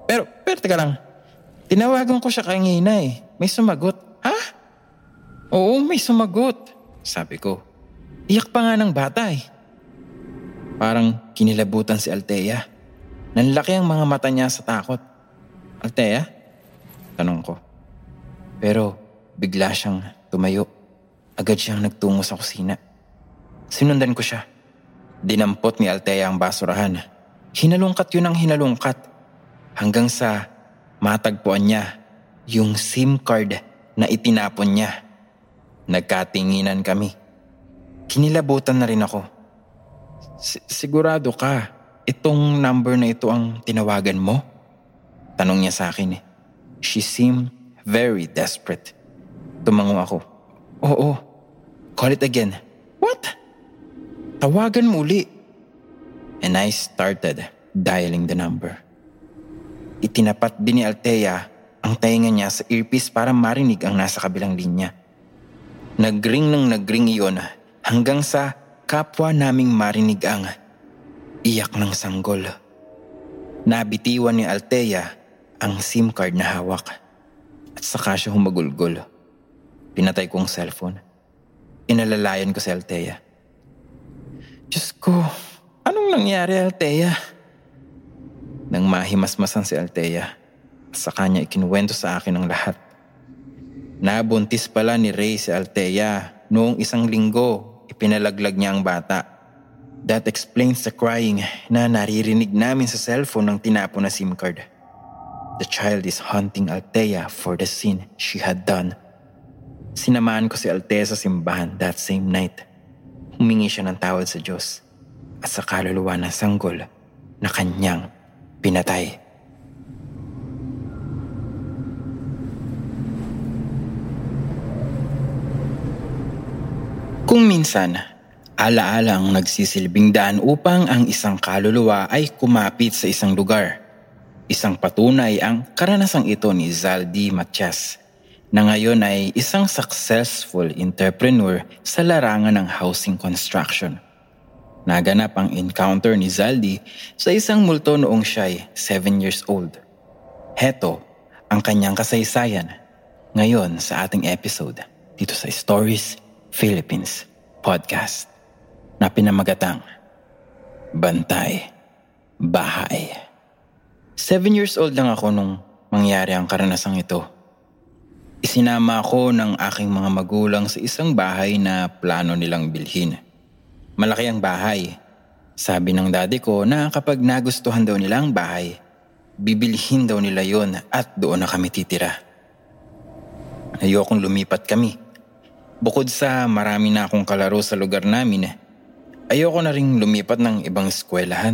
Pero, pero teka lang. Tinawagan ko siya kanina eh. May sumagot. Ha? Oo, may sumagot. Sabi ko. Iyak pa nga ng bata eh. Parang kinilabutan si Althea. Nanlaki ang mga mata niya sa takot. Althea? Tanong ko. Pero bigla siyang tumayo. Agad siyang nagtungo sa kusina. Sinundan ko siya. Dinampot ni Althea ang basurahan. Hinalungkat yun ang hinalungkat. Hanggang sa matagpuan niya yung SIM card na itinapon niya. Nagkatinginan kami. Kinilabutan na rin ako. Sigurado ka, itong number na ito ang tinawagan mo? Tanong niya sa akin eh. She seemed very desperate. Tumango ako. Oo. Call it again. What? Tawagan mo uli. And I started dialing the number. Itinapat din ni Althea ang tainga niya sa earpiece para marinig ang nasa kabilang linya. Nagring ng nagring iyon hanggang sa kapwa naming marinig ang iyak ng sanggol. Nabitiwan ni Althea ang SIM card na hawak at saka siya humagulgol. Pinatay ko ang cellphone. Inalalayan ko si Althea. Diyos ko, anong nangyari Althea? Nang mahimasmasan si Althea, sa kanya ikinuwento sa akin ang lahat. Nabuntis pala ni Ray si Althea noong isang linggo, ipinalaglag niya ang bata. That explains the crying na naririnig namin sa cellphone ng tinapon na SIM card. The child is haunting Althea for the sin she had done. Sinamahan ko si Althea sa simbahan that same night. Humingi siya ng tawad sa Diyos at sa kaluluwa ng sanggol na kanyang pinatay. Kung minsan, alaala ang nagsisilbing daan upang ang isang kaluluwa ay kumapit sa isang lugar. Isang patunay ang karanasang ito ni Zaldi Matias, na ngayon ay isang successful entrepreneur sa larangan ng housing construction. Naganap ang encounter ni Zaldi sa isang multo noong siya'y seven years old. Heto ang kanyang kasaysayan ngayon sa ating episode dito sa Stories Philippines Podcast na pinamagatang Bantay Bahay. Seven years old lang ako nung mangyari ang karanasang ito. Isinama ako ng aking mga magulang sa isang bahay na plano nilang bilhin. Malaki ang bahay. Sabi ng daddy ko na kapag nagustuhan daw nila ang bahay, bibilhin daw nila yon at doon na kami titira. Ayokong lumipat kami. Bukod sa marami na akong kalaro sa lugar namin, ayoko na ring lumipat ng ibang eskwelahan.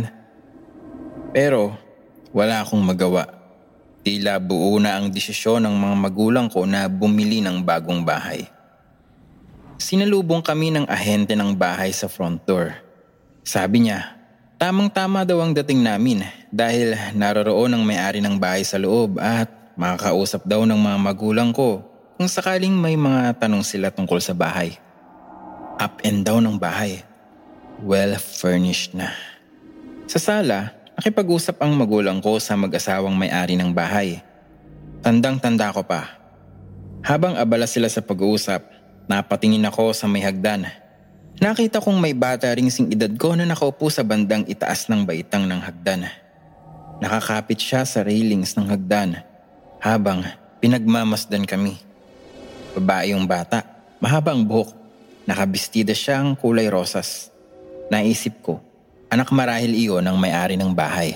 Pero wala akong magawa. Tila buo na ang desisyon ng mga magulang ko na bumili ng bagong bahay. Sinalubong kami ng ahente ng bahay sa front door. Sabi niya, tamang-tama daw ang dating namin dahil naroroon ang may-ari ng bahay sa loob at makakausap daw ng mga magulang ko kung sakaling may mga tanong sila tungkol sa bahay. Up and down ang bahay. Well furnished na. Sa sala, nakipag-usap ang magulang ko sa mag-asawang may-ari ng bahay. Tandang-tanda ko pa. Habang abala sila sa pag-uusap, napatingin ako sa may hagdan. Nakita kong may bata ring sing edad ko na nakaupo sa bandang itaas ng baitang ng hagdan. Nakakapit siya sa railings ng hagdan habang pinagmamasdan kami. Babae yung bata, mahaba ang buhok, nakabistida siyang kulay rosas. Naisip ko, anak marahil iyon ang may-ari ng bahay.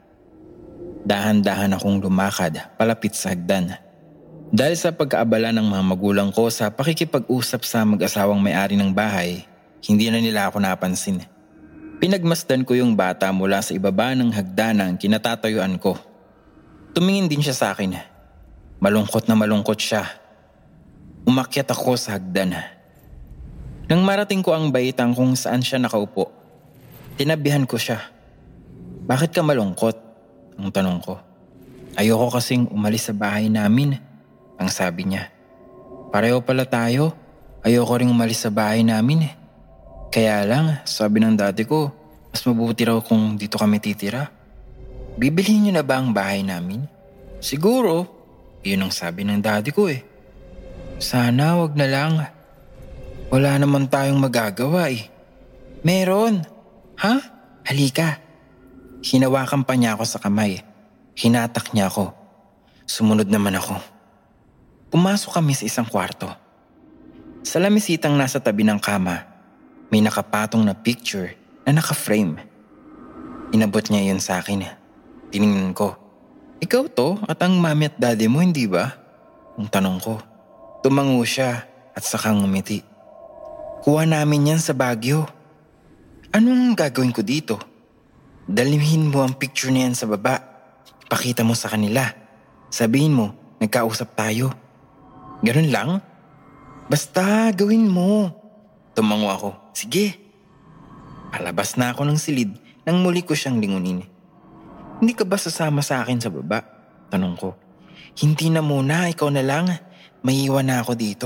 Dahan-dahan akong lumakad palapit sa hagdan. Dahil sa pagkaabala ng mga magulang ko sa pakikipag-usap sa mag-asawang may-ari ng bahay, hindi na nila ako napansin. Pinagmasdan ko yung bata mula sa ibaba ng hagdanang kinatatayuan ko. Tumingin din siya sa akin. Malungkot na malungkot siya. Umakyat ako sa hagdan. Nang marating ko ang baitang kung saan siya nakaupo, tinabihan ko siya. Bakit ka malungkot? Ang tanong ko. Ayoko kasing umalis sa bahay namin. Ang sabi niya. Pareho pala tayo. Ayoko ring umalis sa bahay namin eh. Kaya lang, sabi ng dati ko, mas mabuti raw kung dito kami titira. Bibilhin niyo na ba ang bahay namin? Siguro, yun ang sabi ng daddy ko eh. Sana wag na lang. Wala naman tayong magagawa eh. Meron. Ha? Halika. Hinawakan pa niya ako sa kamay. Hinatak niya ako. Sumunod naman ako. Pumasok kami sa isang kwarto. Sa lamisitang nasa tabi ng kama, may nakapatong na picture na naka-frame. Inabot niya yun sa akin. Tiningnan ko. Ikaw to at ang mami at daddy mo, hindi ba? Ang tanong ko. Tumango siya at saka ngumiti. Kuha namin yan sa Baguio. Anong gagawin ko dito? Dalhin mo ang picture na yan sa baba. Ipakita mo sa kanila. Sabihin mo, nagkausap tayo. Ganun lang? Basta gawin mo. Tumango ako. Sige. Palabas na ako ng silid nang muli ko siyang lingunin. Hindi ka ba sasama sa akin sa baba? Tanong ko. Hindi na muna, ikaw na lang. Maiiwan na ako dito.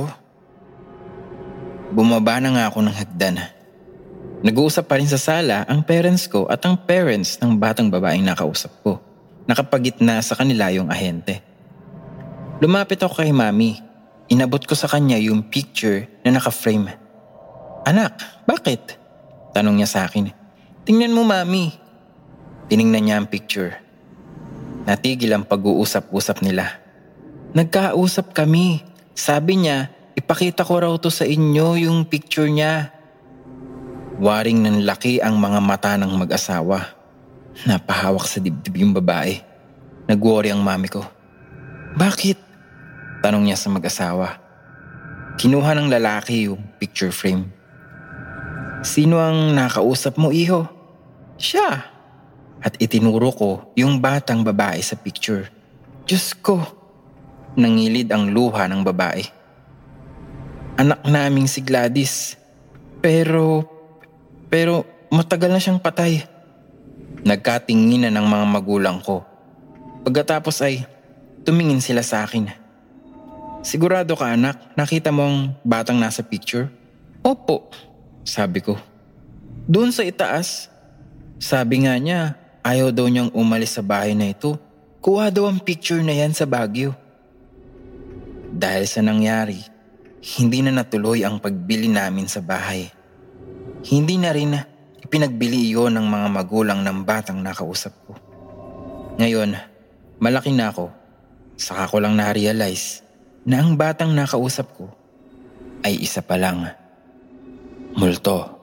Bumaba na nga ako ng hagdan. Nag-uusap pa rin sa sala ang parents ko at ang parents ng batang babaeng nakausap ko. Nakapagitna sa kanila yung ahente. Lumapit ako kay mami. Inabot ko sa kanya yung picture na naka-frame. Anak, bakit? Tanong niya sa akin. Tingnan mo mami. Tiningnan niya ang picture. Natigil ang pag-uusap-usap nila. Nagkausap kami. Sabi niya, ipakita ko raw to sa inyo yung picture niya. Waring ng laki ang mga mata ng mag-asawa. Napahawak sa dibdib yung babae. Nag-worry ang mami ko. Bakit? Tanong niya sa mag-asawa. Kinuha ng lalaki yung picture frame. Sino ang nakausap mo, iho? Siya. At itinuro ko yung batang babae sa picture. Diyos ko. Nangilid ang luha ng babae. Anak naming si Gladys. Pero, pero matagal na siyang patay. Nagkatinginan ng mga magulang ko. Pagkatapos ay tumingin sila sa akin. Sigurado ka anak, nakita mo ang batang nasa picture? Opo, sabi ko. Doon sa itaas. Sabi nga niya, ayaw daw niyang umalis sa bahay na ito. Kuha daw ang picture na yan sa Baguio. Dahil sa nangyari, hindi na natuloy ang pagbili namin sa bahay. Hindi na rin ipinagbili iyon ng mga magulang ng batang nakausap ko. Ngayon, malaki na ako. Saka ko lang na-realize na ang batang nakausap ko ay isa pa lang. Multo.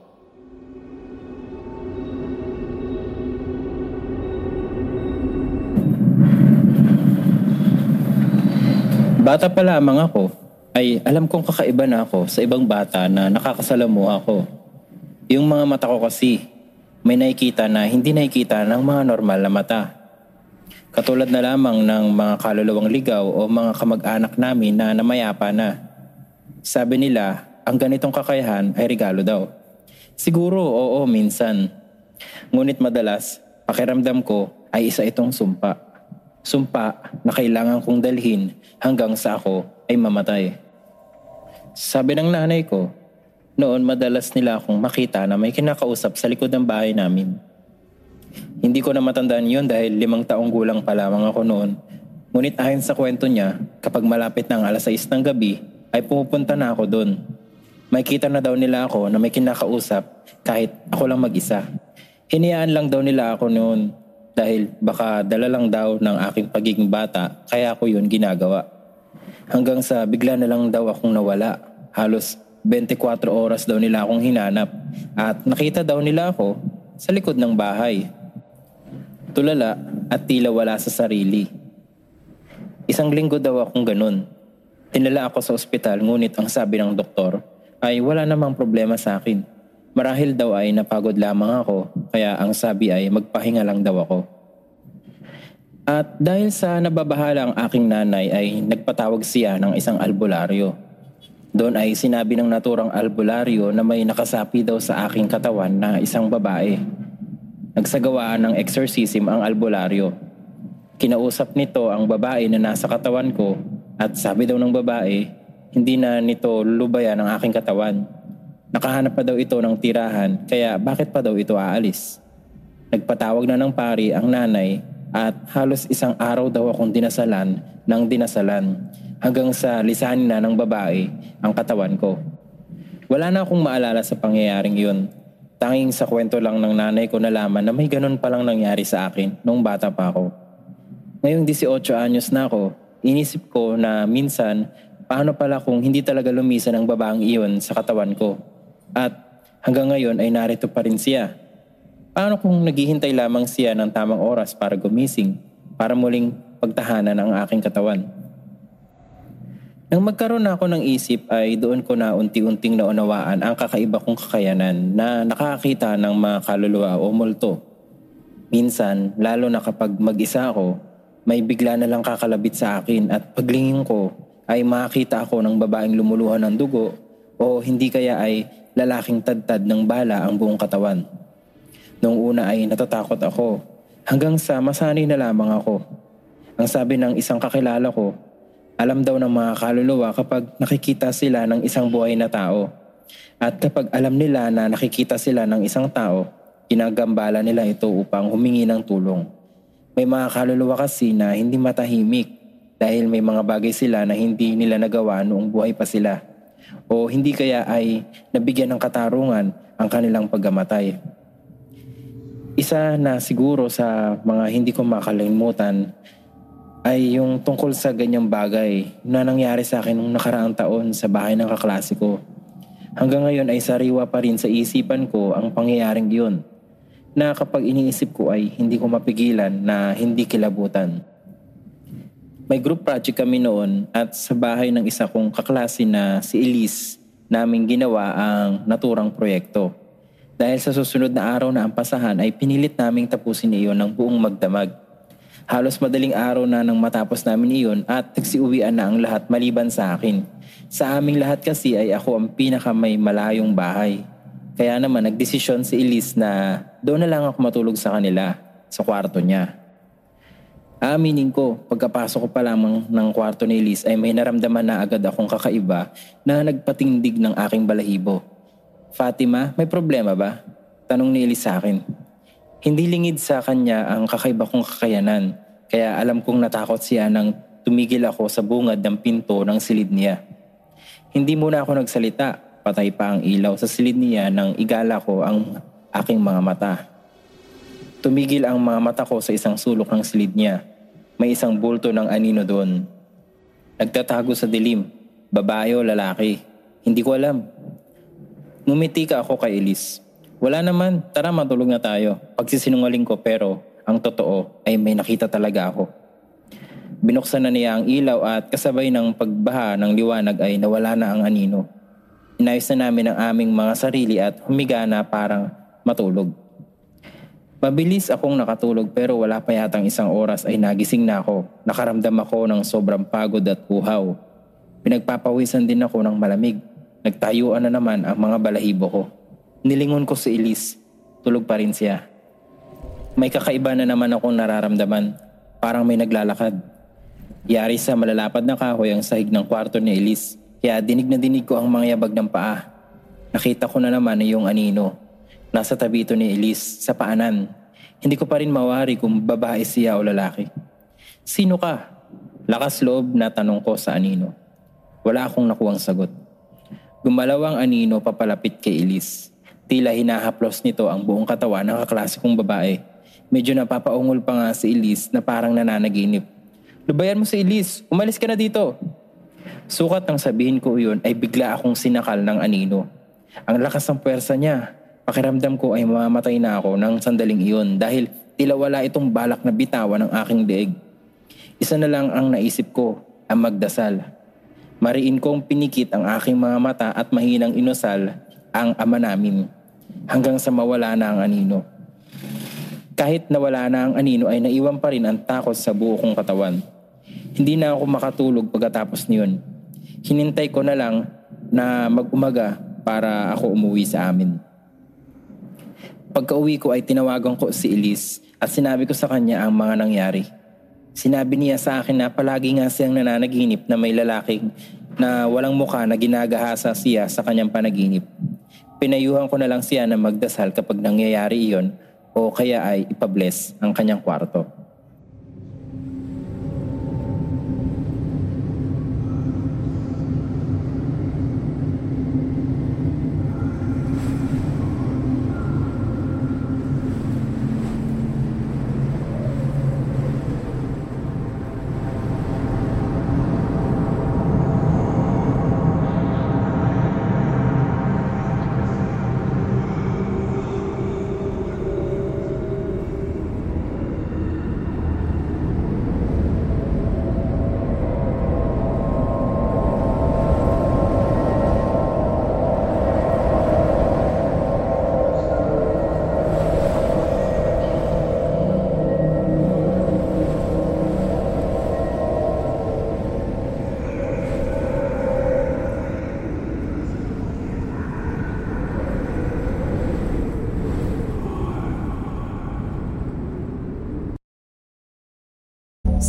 Bata pa lamang ako, ay alam kong kakaiba na ako sa ibang bata na nakakasalamu ako. Yung mga mata ko kasi, may nakikita na hindi nakikita ng mga normal na mata. Katulad na lamang ng mga kaluluwang ligaw o mga kamag-anak namin na namayapa na. Sabi nila, ang ganitong kakayahan ay regalo daw. Siguro oo minsan. Ngunit madalas, pakiramdam ko ay isa itong sumpa. Sumpa na kailangan kong dalhin hanggang sa ako ay mamatay. Sabi ng nanay ko, noon madalas nila akong makita na may kinakausap sa likod ng bahay namin. Hindi ko na matandaan yun dahil limang taong gulang pa lamang ako noon. Ngunit ayon sa kwento niya, kapag malapit ng alas sais ng gabi, ay pumupunta na ako doon. Makikita na daw nila ako na may kinakausap kahit ako lang mag-isa. Hinayaan lang daw nila ako noon. Dahil baka dala lang daw ng aking pagiging bata, kaya ako yun ginagawa. Hanggang sa bigla na lang daw akong nawala. Halos twenty-four oras daw nila akong hinanap. At nakita daw nila ako sa likod ng bahay. Tulala at tila wala sa sarili. Isang linggo daw akong ganun. Tinala ako sa ospital ngunit ang sabi ng doktor ay wala namang problema sa akin. Marahil daw ay napagod lamang ako, kaya ang sabi ay magpahinga lang daw ako. At dahil sa nababahala ang aking nanay ay nagpatawag siya ng isang albularyo. Doon ay sinabi ng naturang albularyo na may nakasapi daw sa aking katawan na isang babae. Nagsagawaan ng exorcism ang albularyo. Kinausap nito ang babae na nasa katawan ko at sabi daw ng babae, hindi na nito lulubayan ang aking katawan. Nakahanap pa daw ito ng tirahan, kaya bakit pa daw ito aalis? Nagpatawag na ng pari ang nanay at halos isang araw daw akong dinasalan ng dinasalan hanggang sa lisanin na ng babae ang katawan ko. Wala na akong maalala sa pangyayaring yun. Tanging sa kwento lang ng nanay ko nalaman na may ganun palang nangyari sa akin noong bata pa ako. Ngayong eighteen anyos na ako, inisip ko na minsan paano pala kung hindi talaga lumisan ang babaeng iyon sa katawan ko. At hanggang ngayon ay narito pa rin siya. Paano kung naghihintay lamang siya ng tamang oras para gumising, para muling pagtahanan ang aking katawan? Nang magkaroon na ako ng isip ay doon ko na unti-unting naunawaan ang kakaiba kong kakayanan na nakakakita ng mga kaluluwa o multo. Minsan, lalo na kapag mag-isa ako, may bigla na lang kakalabit sa akin at paglingin ko ay makakita ako ng babaeng lumuluhan ng dugo o hindi kaya ay lalaking tadtad ng bala ang buong katawan. Noong una ay natatakot ako hanggang sa masanay na lamang ako. Ang sabi ng isang kakilala ko, alam daw ng mga kaluluwa kapag nakikita sila ng isang buhay na tao. At kapag alam nila na nakikita sila ng isang tao, ginagambala nila ito upang humingi ng tulong. May mga kaluluwa kasi na hindi matahimik dahil may mga bagay sila na hindi nila nagawa noong buhay pa sila. O hindi kaya ay nabigyan ng katarungan ang kanilang pagkamatay. Isa na siguro sa mga hindi ko makalimutan ay yung tungkol sa ganyang bagay na nangyari sa akin nung nakaraang taon sa bahay ng kaklase ko. Hanggang ngayon ay sariwa pa rin sa isipan ko ang pangyayaring yun, na kapag iniisip ko ay hindi ko mapigilan na hindi kilabutan. May group project kami noon at sa bahay ng isa kong kaklase na si Elise namin ginawa ang naturang proyekto. Dahil sa susunod na araw na ampasahan ay pinilit naming tapusin iyon ng buong magdamag. Halos madaling araw na nang matapos namin iyon at nagsiuwian na ang lahat maliban sa akin. Sa aming lahat kasi ay ako ang pinaka may malayong bahay. Kaya naman nagdesisyon si Elise na doon na lang ako matulog sa kanila, sa kwarto niya. Aaminin ko, pagkapasok ko pa lamang ng kwarto ni Elise ay may naramdaman na agad akong kakaiba na nagpatindig ng aking balahibo. Fatima, may problema ba? Tanong ni Elise sa akin. Hindi lingid sa kanya ang kakaiba kong kakayanan, kaya alam kong natakot siya nang tumigil ako sa bungad ng pinto ng silid niya. Hindi muna ako nagsalita, patay pa ang ilaw sa silid niya nang igala ko ang aking mga mata. Tumigil ang mga mata ko sa isang sulok ng silid niya. May isang bulto ng anino doon. Nagtatago sa dilim, babae o lalaki, hindi ko alam. Ngumiti ka ako kay Elise. Wala naman, tara matulog na tayo. Pagsisinungaling ko pero ang totoo ay may nakita talaga ako. Binuksan na niya ang ilaw at kasabay ng pagbaha ng liwanag ay nawala na ang anino. Inayos na namin ang aming mga sarili at humiga na parang matulog. Mabilis akong nakatulog pero wala pa yatang isang oras ay nagising na ako. Nakaramdam ako ng sobrang pagod at uhaw. Pinagpapawisan din ako ng malamig. Nagtayuan na naman ang mga balahibo ko. Nilingon ko si Elise. Tulog pa rin siya. May kakaiba na naman akong nararamdaman. Parang may naglalakad. Yari sa malalapad na kahoy ang sahig ng kwarto ni Elise. Kaya dinig na dinig ko ang mga yabag ng paa. Nakita ko na naman na yung anino. Nasa tabi ito ni Elise sa paanan. Hindi ko pa rin mawari kung babae siya o lalaki. Sino ka? Lakas loob na tanong ko sa anino. Wala akong nakuhang sagot. Gumalaw ang anino papalapit kay Elise. Tila hinahaplos nito ang buong katawan ng kaklase kong babae. Medyo napapaungol pa nga si Elise na parang nananaginip. Lubayan mo si Elise, umalis ka na dito. Sukat ng sabihin ko iyon ay bigla akong sinakal ng anino. Ang lakas ng puwersa niya. Pakiramdam ko ay mamamatay na ako ng sandaling iyon dahil tila wala itong balak na bitawan ng aking deeg. Isa na lang ang naisip ko, ang magdasal. Mariin kong pinikit ang aking mga mata at mahinang inusal ang ama namin hanggang sa mawala na ang anino. Kahit nawala na ang anino ay naiwan pa rin ang takot sa buo kong katawan. Hindi na ako makatulog pagkatapos niyon. Hinintay ko na lang na mag-umaga para ako umuwi sa amin. Pagka-uwi ko ay tinawagan ko si Elise at sinabi ko sa kanya ang mga nangyari. Sinabi niya sa akin na palagi nga siyang nananaginip na may lalaking na walang mukha na ginagahasa siya sa kanyang panaginip. Pinayuhan ko na lang siya na magdasal kapag nangyayari iyon o kaya ay ipabless ang kanyang kwarto.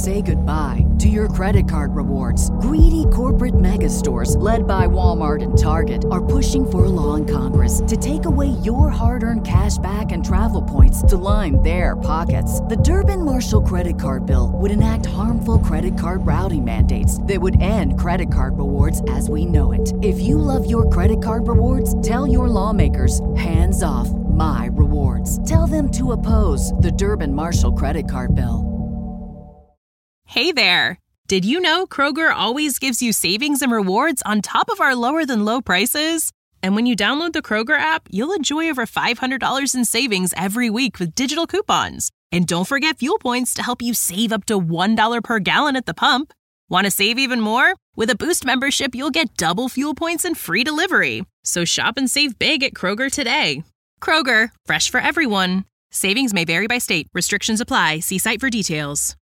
say goodbye to your credit card rewards. Greedy corporate mega stores, led by Walmart and Target, are pushing for a law in Congress to take away your hard-earned cash back and travel points to line their pockets. The Durbin-Marshall credit card bill would enact harmful credit card routing mandates that would end credit card rewards as we know it. If you love your credit card rewards, tell your lawmakers, hands off my rewards. Tell them to oppose the Durbin-Marshall credit card bill. Hey there! Did you know Kroger always gives you savings and rewards on top of our lower-than-low prices? And when you download the Kroger app, you'll enjoy over five hundred dollars in savings every week with digital coupons. And don't forget fuel points to help you save up to one dollar per gallon at the pump. Want to save even more? With a Boost membership, you'll get double fuel points and free delivery. So shop and save big at Kroger today. Kroger, fresh for everyone. Savings may vary by state. Restrictions apply. See site for details.